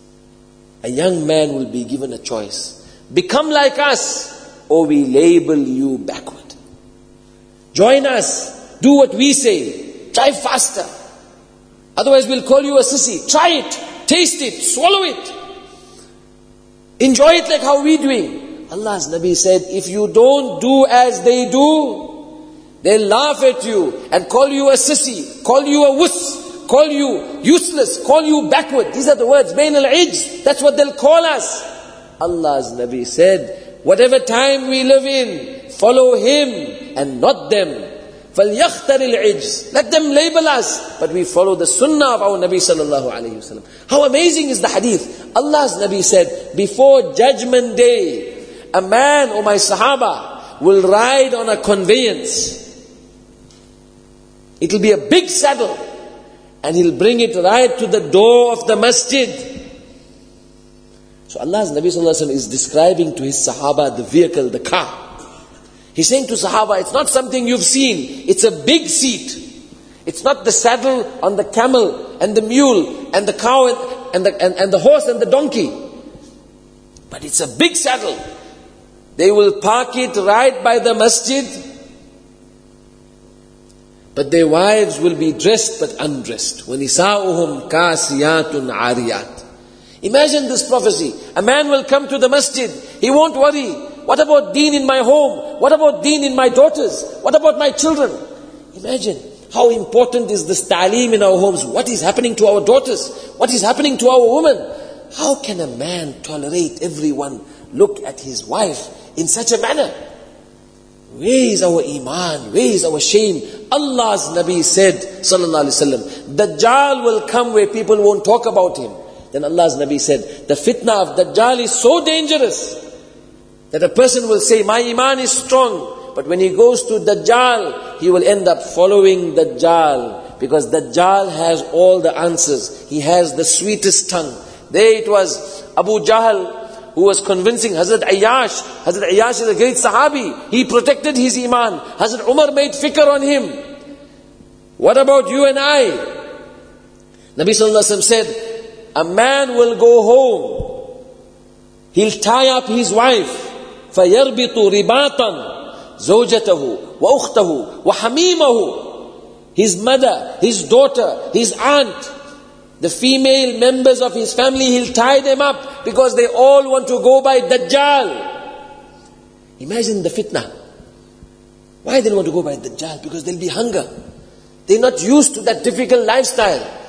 Speaker 1: A young man will be given a choice. Become like us, or we label you backward. Join us. Do what we say. Try faster. Otherwise we'll call you a sissy. Try it. Taste it. Swallow it. Enjoy it like how we're doing. Allah's Nabi said, if you don't do as they do, they'll laugh at you and call you a sissy, call you a wuss, call you useless, call you backward. These are the words, bain al-ijz. That's what they'll call us. Allah's Nabi said, whatever time we live in, follow Him and not them. فَلْيَخْتَرِ الْعِجْزِ. Let them label us, but we follow the sunnah of our Nabi sallallahu alayhi wa sallam. How amazing is the hadith. Allah's Nabi said, before Judgment Day, a man or my Sahaba will ride on a conveyance. It will be a big saddle, and he'll bring it right to the door of the masjid. So Allah's Nabi sallallahu alayhi wa sallam is describing to his Sahaba the vehicle, the car. He's saying to Sahaba, it's not something you've seen. It's a big seat. It's not the saddle on the camel and the mule and the cow and, and, the, and, and the horse and the donkey. But it's a big saddle. They will park it right by the masjid. But their wives will be dressed but undressed. وَنِسَاؤُهُمْ كَاسِيَاتٌ عَارِيَاتٌ. Imagine this prophecy. A man will come to the masjid. He won't worry. What about deen in my home? What about deen in my daughters? What about my children? Imagine how important is this ta'aleem in our homes. What is happening to our daughters? What is happening to our women? How can a man tolerate everyone look at his wife in such a manner? Where is our iman? Where is our shame? Allah's Nabi said, sallallahu alaihi wasallam, Dajjal will come where people won't talk about him. Then Allah's Nabi said, the fitna of Dajjal is so dangerous that a person will say, my iman is strong. But when he goes to Dajjal, he will end up following Dajjal. Because Dajjal has all the answers. He has the sweetest tongue. There it was Abu Jahl who was convincing Hazrat Ayyash. Hazrat Ayyash is a great Sahabi. He protected his iman. Hazrat Umar made fikr on him. What about you and I? Nabi Sallallahu Alaihi Wasallam said, a man will go home. He'll tie up his wife. فَيَرْبِطُ رِبَاطًا زَوْجَتَهُ وَأُخْتَهُ وَحَمِيمَهُ. His mother, his daughter, his aunt, the female members of his family, he'll tie them up because they all want to go by Dajjal. Imagine the fitna. Why they want to go by Dajjal? Because there'll be hunger. They're not used to that difficult lifestyle.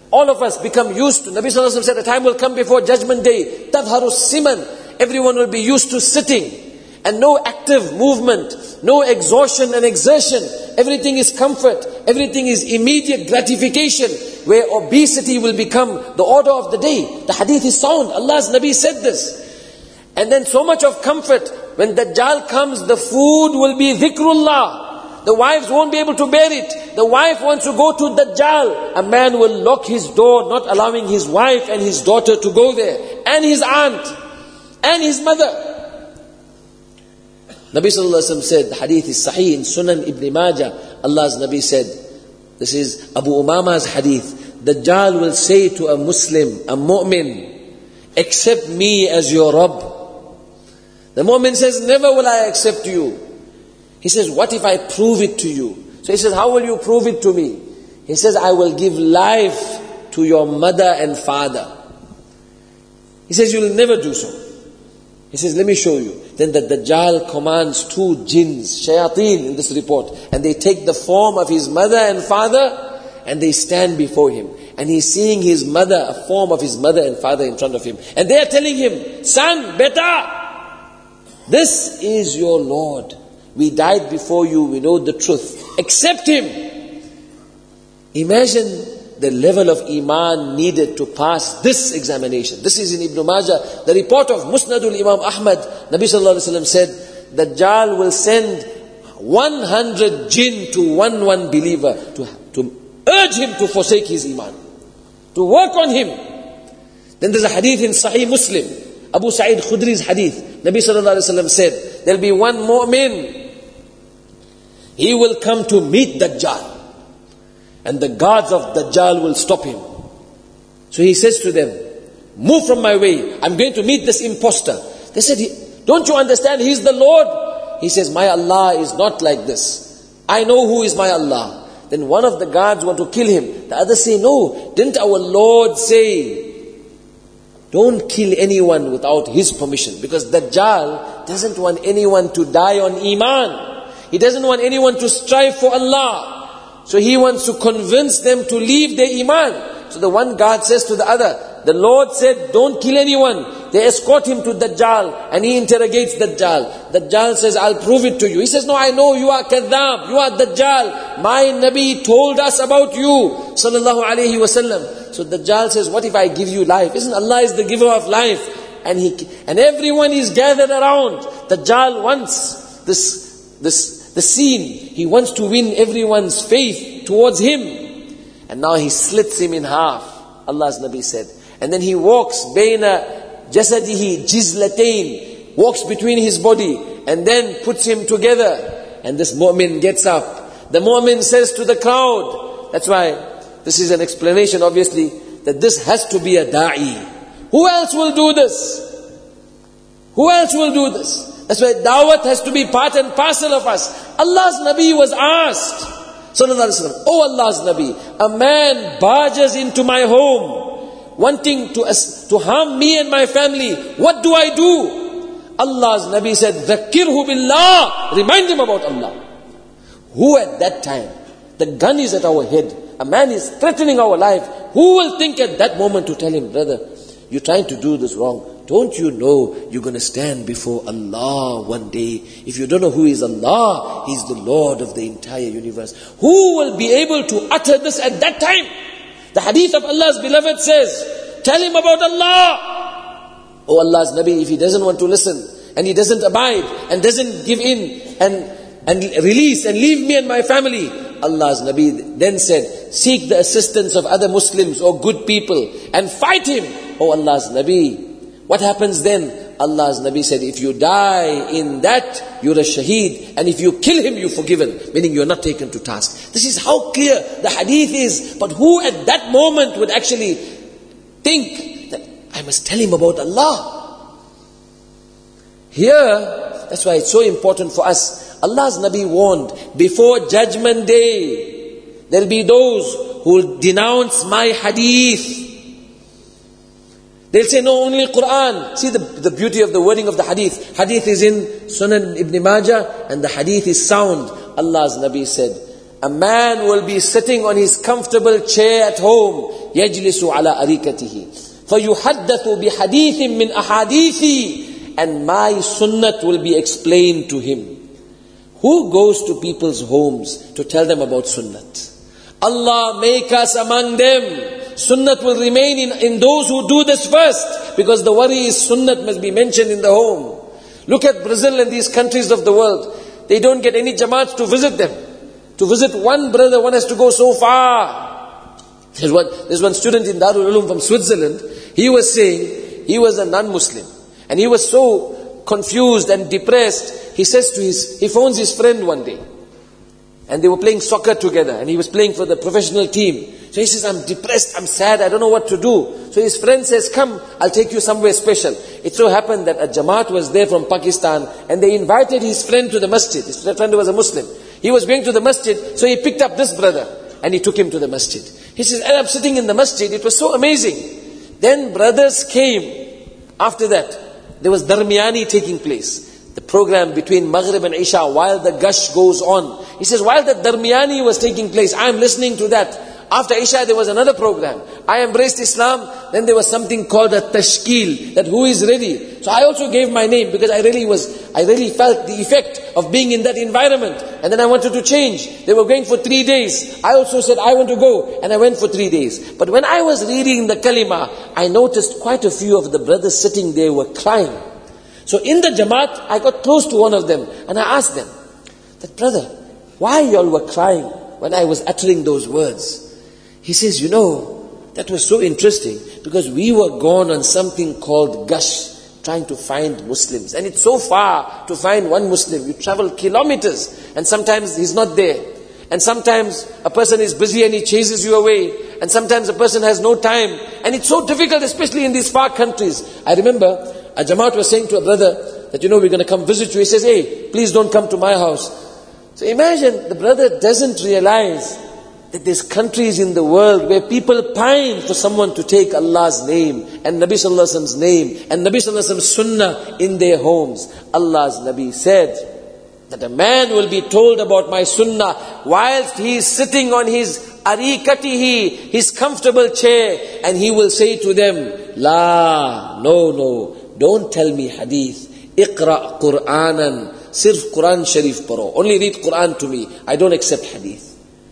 Speaker 1: all of us become used to. Nabi Sallallahu Alaihi Wasallam said, a time will come before Judgment Day, tadharu siman, everyone will be used to sitting, and no active movement, no exhaustion and exertion. Everything is comfort, everything is immediate gratification, where obesity will become the order of the day. The hadith is sound, Allah's Nabi said this. And then so much of comfort, when Dajjal comes, the food will be dhikrullah. The wives won't be able to bear it. The wife wants to go to Dajjal. A man will lock his door, not allowing his wife and his daughter to go there, and his aunt, and his mother. Nabi Sallallahu Alaihi Wasallam said, the hadith is sahih in Sunan Ibn Majah. Allah's Nabi said, this is Abu Umama's hadith, Dajjal will say to a Muslim, a mu'min, accept me as your Rabb. The mu'min says, never will I accept you. He says, what if I prove it to you? So he says, how will you prove it to me? He says, I will give life to your mother and father. He says, you will never do so. He says, let me show you. Then the Dajjal commands two jinns, shayateen in this report, and they take the form of his mother and father, and they stand before him. And he's seeing his mother, a form of his mother and father in front of him. And they are telling him, son, beta, this is your Lord. We died before you, we know the truth. Accept him. Imagine the level of iman needed to pass this examination. This is in Ibn Majah, the report of Musnadul Imam Ahmad. Nabi Sallallahu Alaihi Wasallam said, Dajjal will send one hundred jinn to one one believer to, to urge him to forsake his iman, to work on him. Then there's a hadith in Sahih Muslim, Abu Sa'id Khudri's hadith. Nabi Sallallahu Alaihi Wasallam said, there'll be one mu'min, he will come to meet Dajjal, and the guards of Dajjal will stop him. So he says to them, move from my way, I'm going to meet this imposter. They said, don't you understand, he's the Lord? He says, my Allah is not like this. I know who is my Allah. Then one of the guards want to kill him. The others say, no, didn't our Lord say, don't kill anyone without his permission? Because Dajjal doesn't want anyone to die on iman. He doesn't want anyone to strive for Allah. So he wants to convince them to leave their iman. So the one guard says to the other, the Lord said, don't kill anyone. They escort him to Dajjal, and he interrogates Dajjal. Dajjal says, I'll prove it to you. He says, no, I know you are kadhab, you are Dajjal. My Nabi told us about you, sallallahu alayhi wasallam. So Dajjal says, what if I give you life? Isn't Allah is the giver of life? And he and everyone is gathered around. Dajjal wants this, this, the scene. He wants to win everyone's faith towards him. And now he slits him in half, Allah's Nabi said. And then he walks, bayna jasadihi jizlatain, walks between his body, and then puts him together. And this mu'min gets up. The mu'min says to the crowd, that's why this is an explanation obviously, that this has to be a da'i. Who else will do this? Who else will do this? That's why da'wat has to be part and parcel of us. Allah's Nabi was asked, Sallallahu Alaihi Wasallam, oh Allah's Nabi, a man barges into my home, wanting to, to harm me and my family. What do I do? Allah's Nabi said, Dhakkirhu billah, remind him about Allah. Who at that time, the gun is at our head, a man is threatening our life, who will think at that moment to tell him, brother, you're trying to do this wrong. Don't you know you're going to stand before Allah one day? If you don't know who is Allah, He's the Lord of the entire universe. Who will be able to utter this at that time? The hadith of Allah's beloved says, tell him about Allah. Oh Allah's Nabi, if he doesn't want to listen, and he doesn't abide, and doesn't give in, and, and release, and leave me and my family, Allah's Nabi then said, seek the assistance of other Muslims or good people, and fight him. Oh Allah's Nabi, what happens then? Allah's Nabi said, if you die in that, you're a shaheed. And if you kill him, you're forgiven. Meaning you're not taken to task. This is how clear the hadith is. But who at that moment would actually think that I must tell him about Allah? Here, that's why it's so important for us. Allah's Nabi warned, before Judgment Day, there'll be those who will denounce my hadith. They'll say, no, only Qur'an. See the, the beauty of the wording of the hadith. Hadith is in Sunan Ibn Majah, and the hadith is sound. Allah's Nabi said, a man will be sitting on his comfortable chair at home, يَجْلِسُ عَلَىٰ أَرِيكَتِهِ فَيُحَدَّثُ بِحَدِيثٍ مِّنْ أَحَادِيثِي, and my sunnat will be explained to him. Who goes to people's homes to tell them about sunnat? Allah make us among them. Sunnat will remain in, in those who do this first, because the worry is sunnat must be mentioned in the home. Look at Brazil and these countries of the world. They don't get any jamaats to visit them. To visit one brother, one has to go so far. There's one, there's one student in Darul Ulum from Switzerland. He was saying, he was a non-Muslim. And he was so confused and depressed. He says to his, he phones his friend one day. And they were playing soccer together. And he was playing for the professional team. So he says, I'm depressed, I'm sad, I don't know what to do. So his friend says, come, I'll take you somewhere special. It so happened that a Jamaat was there from Pakistan, and they invited his friend to the masjid. His friend was a Muslim. He was going to the masjid, so he picked up this brother, and he took him to the masjid. He says, and I'm sitting in the masjid, it was so amazing. Then brothers came. After that, there was Darmiyani taking place. The program between Maghrib and Isha, while the gush goes on. He says, while the Darmiyani was taking place, I'm listening to that. After Isha, there was another program. I embraced Islam. Then there was something called a tashkil, that who is ready. So I also gave my name, because I really was, I really felt the effect of being in that environment. And then I wanted to change. They were going for three days. I also said, I want to go. And I went for three days. But when I was reading the kalima, I noticed quite a few of the brothers sitting there were crying. So in the Jamaat, I got close to one of them. And I asked them, that brother, why y'all were crying when I was uttering those words? He says, you know, that was so interesting, because we were gone on something called gush, trying to find Muslims. And it's so far to find one Muslim. You travel kilometers, and sometimes he's not there. And sometimes a person is busy and he chases you away. And sometimes a person has no time. And it's so difficult, especially in these far countries. I remember a Jamaat was saying to a brother that, you know, we're going to come visit you. He says, hey, please don't come to my house. So imagine the brother doesn't realize that there's countries in the world where people pine for someone to take Allah's name and Nabi Sallallahu Alaihi Wasallam's name and Nabi Sallallahu Alaihi Wasallam's sunnah in their homes. Allah's Nabi said that a man will be told about my sunnah whilst he is sitting on his arikatihi, his comfortable chair, and he will say to them, La, no, no, don't tell me hadith. Iqra Qur'anan, sirf Quran Sharif paro. Only read Quran to me. I don't accept hadith.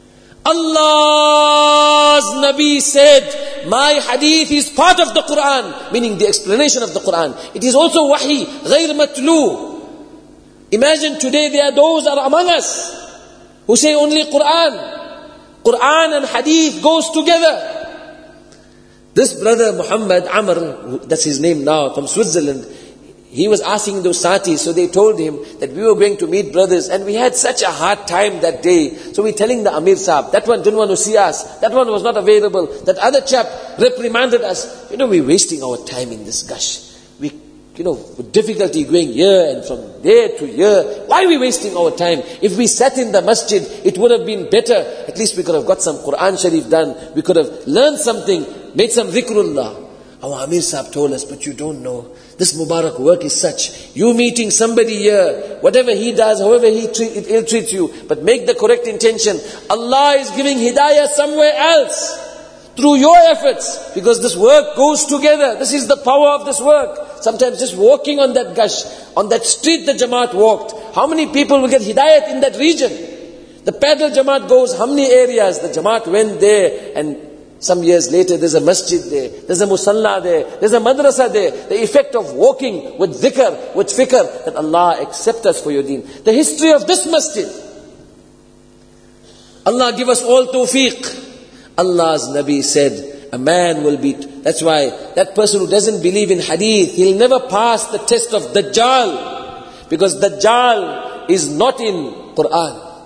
Speaker 1: Allah's Nabi said, my hadith is part of the Quran, meaning the explanation of the Quran. It is also wahi, ghayr matlu. Imagine today there are those are among us who say only Quran. Quran and hadith goes together. This brother Muhammad Amr, that's his name now, from Switzerland, he was asking those satis, so they told him that we were going to meet brothers, and we had such a hard time that day. So we're telling the Amir Sahib, that one didn't want to see us, that one was not available, that other chap reprimanded us. You know, we're wasting our time in this gush. We, you know, with difficulty going here and from there to here. Why are we wasting our time? If we sat in the masjid, it would have been better. At least we could have got some Quran Sharif done. We could have learned something, made some dhikrullah. Our Amir Sahib told us, but you don't know. This Mubarak work is such. You meeting somebody here, whatever he does, however he treat, it ill treats you, but make the correct intention. Allah is giving hidayah somewhere else through your efforts, because this work goes together. This is the power of this work. Sometimes just walking on that gush, on that street the Jamaat walked, how many people will get hidayat in that region? The pedal Jamaat goes, how many areas? The Jamaat went there, and some years later, there's a masjid there, there's a musalla there, there's a madrasa there. The effect of walking with dhikr, with fikr, that Allah accept us for your deen. The history of this masjid. Allah give us all tawfiq. Allah's Nabi said, a man will be, that's why that person who doesn't believe in hadith, he'll never pass the test of Dajjal. Because Dajjal is not in Quran.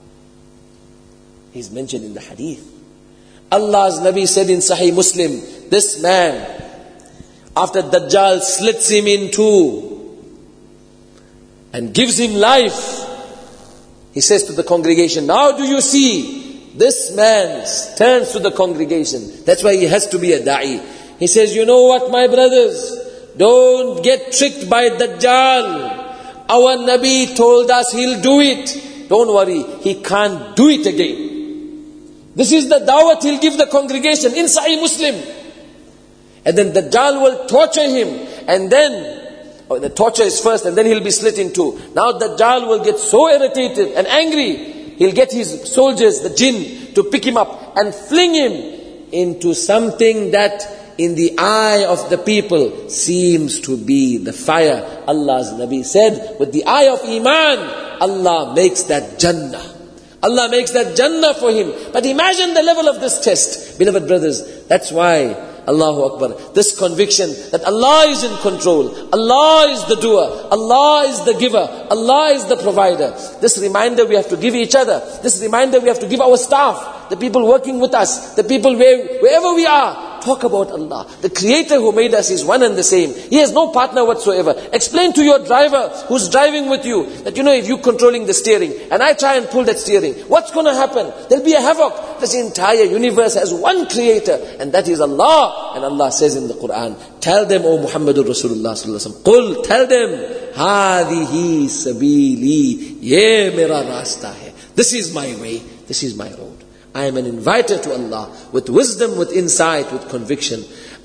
Speaker 1: He's mentioned in the hadith. Allah's Nabi said in Sahih Muslim, this man, after Dajjal slits him in two and gives him life, he says to the congregation, now do you see? This man turns to the congregation. That's why he has to be a da'i. He says, you know what, my brothers? Don't get tricked by Dajjal. Our Nabi told us he'll do it. Don't worry, he can't do it again. This is the da'wat he'll give the congregation in Sahih Muslim. And then the Dajjal will torture him. And then, oh, the torture is first and then he'll be split in two. Now the Dajjal will get so irritated and angry. He'll get his soldiers, the jinn, to pick him up and fling him into something that in the eye of the people seems to be the fire. Allah's Nabi said, with the eye of Iman, Allah makes that Jannah. Allah makes that Jannah for him. But imagine the level of this test. Beloved brothers, that's why, Allahu Akbar, this conviction that Allah is in control, Allah is the doer, Allah is the giver, Allah is the provider. This reminder we have to give each other. This reminder we have to give our staff, the people working with us, the people where, wherever we are. Talk about Allah. The Creator who made us is one and the same. He has no partner whatsoever. Explain to your driver who's driving with you that, you know, if you're controlling the steering and I try and pull that steering, what's going to happen? There'll be a havoc. This entire universe has one Creator, and that is Allah. And Allah says in the Quran, tell them, O Muhammadur Rasulullah sallallahu alaihi wasallam, Qul, tell them, Hadihi sabili, ye mera rasta hai. This is my way, this is my road. I am an inviter to Allah with wisdom, with insight, with conviction.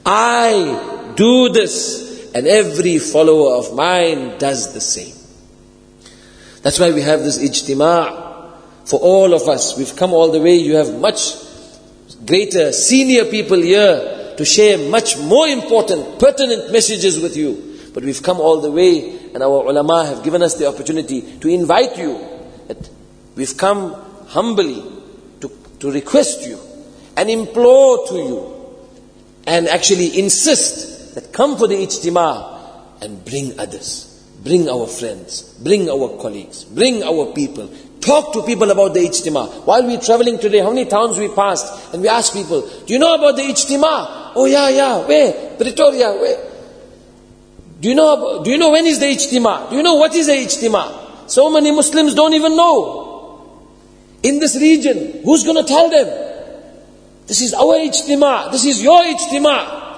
Speaker 1: I do this, and every follower of mine does the same. That's why we have this ijtima' for all of us. We've come all the way. You have much greater senior people here to share much more important, pertinent messages with you. But we've come all the way, and our ulama have given us the opportunity to invite you. That we've come humbly to request you and implore to you and actually insist that come for the ijtima and bring others, bring our friends, bring our colleagues, bring our people. Talk to people about the ijtima. While we're traveling today, how many towns we passed and we asked people, do you know about the ijtima? Oh yeah, yeah, where? Pretoria, where? Do you know about, do you know when is the ijtima? Do you know what is the ijtima? So many Muslims don't even know. In this region, who's going to tell them? This is our ijtima. This is your ijtima.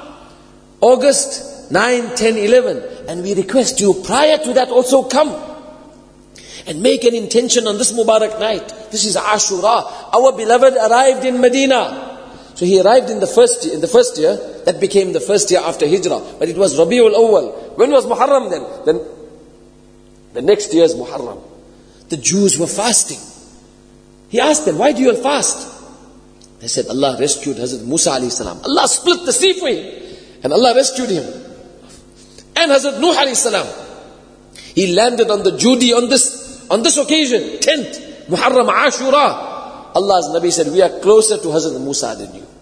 Speaker 1: August ninth, tenth, eleventh. And we request you, prior to that also come. And make an intention on this Mubarak night. This is Ashura. Our beloved arrived in Medina. So he arrived in the first year, in the first year. That became the first year after Hijrah. But it was Rabiul Awwal. When was Muharram then? Then the next year's Muharram. The Jews were fasting. He asked them, why do you all fast? They said, Allah rescued Hazrat Musa alayhi salam. Allah split the sea for him. And Allah rescued him. And Hazrat Nuh alayhi salam. He landed on the Judi on this, on this occasion, tenth, Muharram Ashura. Allah's Nabi said, we are closer to Hazrat Musa than you.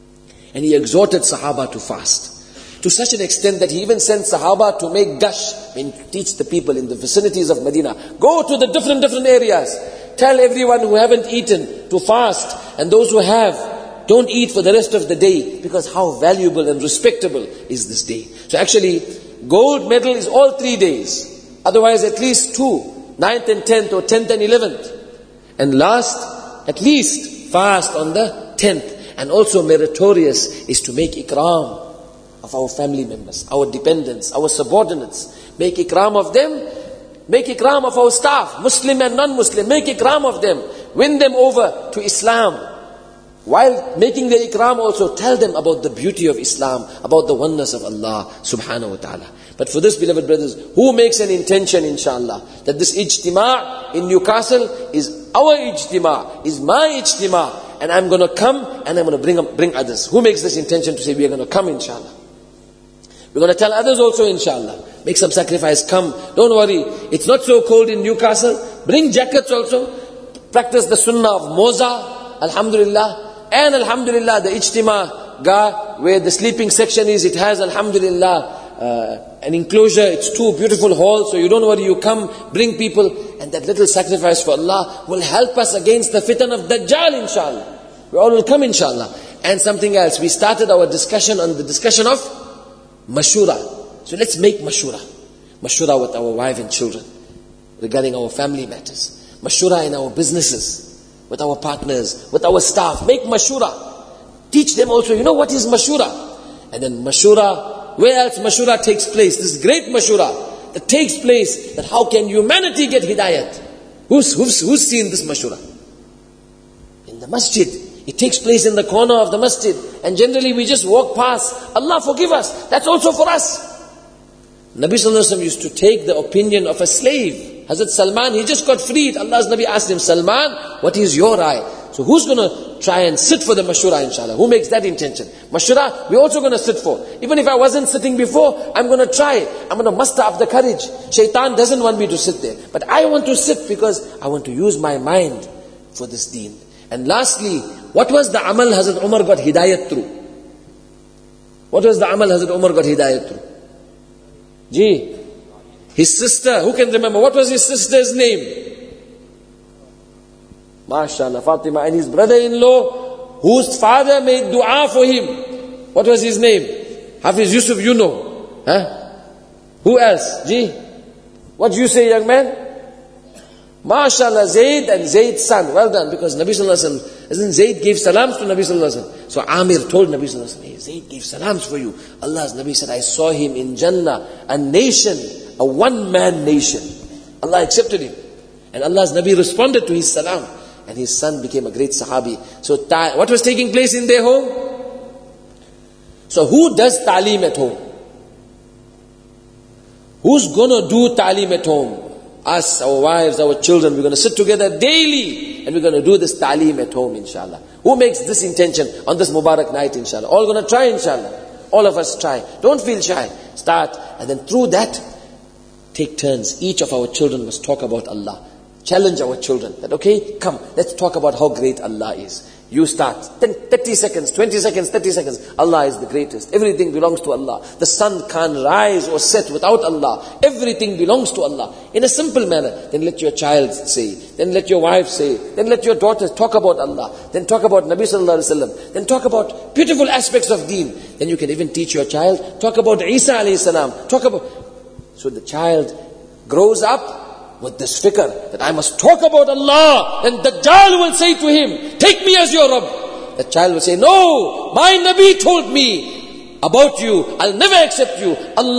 Speaker 1: And he exhorted Sahaba to fast. To such an extent that he even sent Sahaba to make dash, and teach the people in the vicinities of Medina. Go to the different, different areas. Tell everyone who haven't eaten to fast, and those who have, don't eat for the rest of the day, because how valuable and respectable is this day. So actually, gold medal is all three days. Otherwise at least two, ninth and tenth, or tenth and eleventh. And last, at least fast on the tenth. And also meritorious is to make ikram of our family members, our dependents, our subordinates. Make ikram of them. Make ikram of our staff, Muslim and non-Muslim. Make ikram of them. Win them over to Islam. While making the ikram also, tell them about the beauty of Islam, about the oneness of Allah subhanahu wa ta'ala. But for this, beloved brothers, who makes an intention, inshallah, that this ijtima in Newcastle is our ijtima, is my ijtima, and I'm going to come and I'm going to bring, bring others. Who makes this intention to say, we are going to come, inshallah? We're going to tell others also, inshallah. Make some sacrifice, come. Don't worry. It's not so cold in Newcastle. Bring jackets also. Practice the sunnah of Moza, alhamdulillah. And alhamdulillah, the ijtima ga, where the sleeping section is, it has alhamdulillah, uh, an enclosure. It's two beautiful halls. So you don't worry, you come, bring people. And that little sacrifice for Allah will help us against the fitan of Dajjal, inshallah. We all will come, inshallah. And something else. We started our discussion on the discussion of Mashura. So let's make mashura. Mashura with our wife and children regarding our family matters. Mashura in our businesses, with our partners, with our staff. Make mashura. Teach them also, you know what is mashura? And then mashura, where else mashura takes place? This great mashura that takes place, that how can humanity get hidayat? Who's, who's, who's seen this mashura? In the masjid. It takes place in the corner of the masjid. And generally we just walk past. Allah forgive us. That's also for us. Nabi Sallallahu Alaihi Wasallam used to take the opinion of a slave. Hazrat Salman, he just got freed. Allah's Nabi asked him, Salman, what is your eye? So who's going to try and sit for the mashura, inshallah? Who makes that intention? Mashura, we're also going to sit for. Even if I wasn't sitting before, I'm going to try it. I'm going to muster up the courage. Shaitan doesn't want me to sit there. But I want to sit because I want to use my mind for this deen. And lastly, what was the amal Hazrat Umar got hidayat through? What was the amal Hazrat Umar got hidayat through? Gee, his sister, who can remember? What was his sister's name? MashaAllah, Fatima, and his brother-in-law, whose father made dua for him. What was his name? Hafiz Yusuf, you know. Huh? Who else? Gee, what do you say, young man? MashaAllah, Zayd and Zayd's son. Well done, because Nabi Sallallahu Alaihi Wasallam, isn't Zayd gave salams to Nabi Sallallahu Alaihi Wasallam. So Amir told Nabi Sallallahu Alaihi Wasallam, hey, Zayd gave salams for you. Allah's Nabi said, I saw him in Jannah, a nation, a one-man nation. Allah accepted him. And Allah's Nabi responded to his salam. And his son became a great sahabi. So ta- what was taking place in their home? So who does ta'aleem at home? Who's gonna do ta'aleem at home? Us, our wives, our children. We're gonna sit together daily and we're gonna do this ta'aleem at home, inshallah. Who makes this intention on this Mubarak night, inshallah? All gonna try, inshallah. All of us try. Don't feel shy. Start. And then through that, take turns. Each of our children must talk about Allah. Challenge our children that, okay, come, let's talk about how great Allah is. You start. Then thirty seconds, twenty seconds, thirty seconds. Allah is the greatest. Everything belongs to Allah. The sun can't rise or set without Allah. Everything belongs to Allah. In a simple manner. Then let your child say. Then let your wife say. Then let your daughters talk about Allah. Then talk about Nabi Sallallahu Alaihi Wasallam. Then talk about beautiful aspects of deen. Then you can even teach your child. Talk about Isa alayhi salam. Talk about... So the child grows up with this fikr, that I must talk about Allah. And Dajjal will say to him, take me as your Rabb. The child will say, no, my Nabi told me about you. I'll never accept you.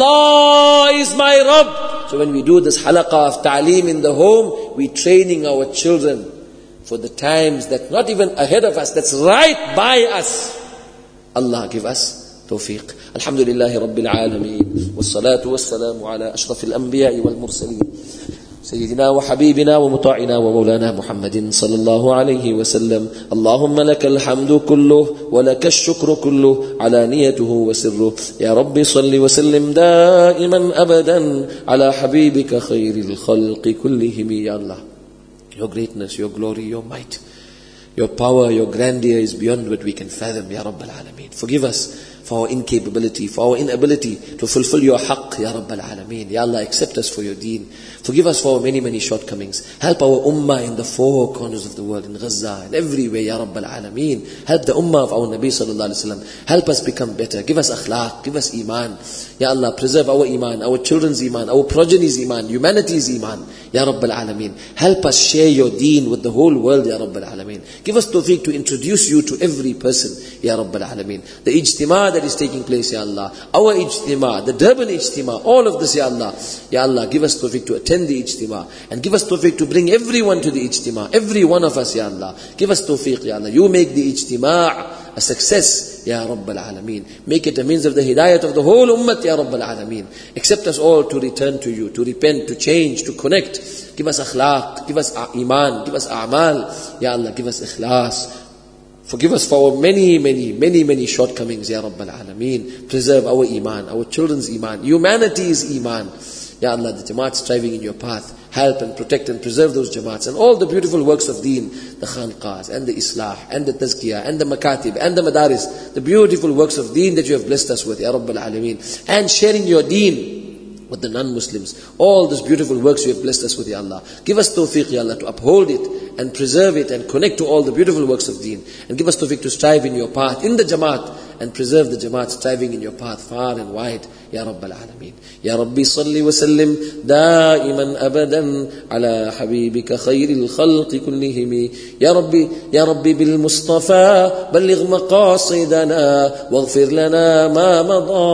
Speaker 1: Allah is my Rabb. So when we do this halaqah of ta'aleem in the home, we're training our children for the times that not even ahead of us, that's right by us. Allah give us tawfiq. Alhamdulillahi Rabbil Alameen. Wassalatu wassalamu ala ashrafil anbiya'i wal mursaleen. سيدنا وحبيبنا ومطاعنا ومولانا محمد صلى الله عليه وسلم. اللهم لك الحمد كله ولك الشكر كله علانيته وسره. يا رب صل وسلم دائما أبدا على حبيبك خير الخلق كلهم. Ya Allah, your greatness, your glory, your might, your power, your grandeur is beyond what we can fathom. Ya Rabbal Alameen. Forgive us for our incapability, for our inability to fulfill your haqq, Ya Rabbal Alameen. Ya Allah, accept us for your deen. Forgive us for our many, many shortcomings. Help our ummah in the four corners of the world, in Gaza, and everywhere, Ya Rabbal Alameen. Help the ummah of our Nabi Sallallahu Alaihi Wasallam. Help us become better. Give us akhlaq, give us iman. Ya Allah, preserve our iman, our children's iman, our progeny's iman, humanity's iman. Ya Rabbal Alameen. Help us share your deen with the whole world, Ya Rabbal Alameen. Give us tawfiq to introduce you to every person, Ya Rabbal Alameen. The ijtima that is taking place, Ya Allah. Our ijtima, the Durban ijtima, all of this, Ya Allah. Ya Allah, give us tawfiq to attend the ijtima. And give us tawfiq to bring everyone to the ijtima. Every one of us, Ya Allah. Give us tawfiq, Ya Allah. You make the ijtima a success, Ya Rabbal Alameen. Make it a means of the hidayat of the whole ummah, Ya Rabbal Alameen. Accept us all to return to you, to repent, to change, to connect. Give us akhlaq, give us iman, give us a'mal. Ya Allah, give us ikhlas. Forgive us for our many, many, many, many shortcomings, Ya Rabbal Alameen. Preserve our iman, our children's iman, humanity's iman. Ya Allah, the Jamaat striving in your path, help and protect and preserve those Jamaats and all the beautiful works of deen, the khanqahs and the islah and the tazkiyah and the makatib and the madaris, the beautiful works of deen that you have blessed us with, Ya Rabbal Alameen, and sharing your deen with the non-Muslims. All those beautiful works you have blessed us with, Ya Allah. Give us tawfiq, Ya Allah, to uphold it and preserve it and connect to all the beautiful works of deen. And give us tawfiq to strive in your path, in the Jamaat, and preserve the Jamaat striving in your path far and wide, Ya Rabbal Alameen. Ya Rabbi salli wa sallim daiman abadan ala habibika khayril khalqi kullihimi. Ya Rabbi, Ya Rabbi bil Mustafa balligh maqasidana waghfir lana ma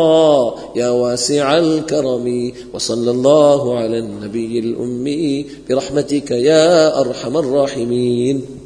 Speaker 1: mada ya wasi'al karami. Wa sallallahu ala an-nabiyyil ummi bi rahmatika ya arhamar rahimin.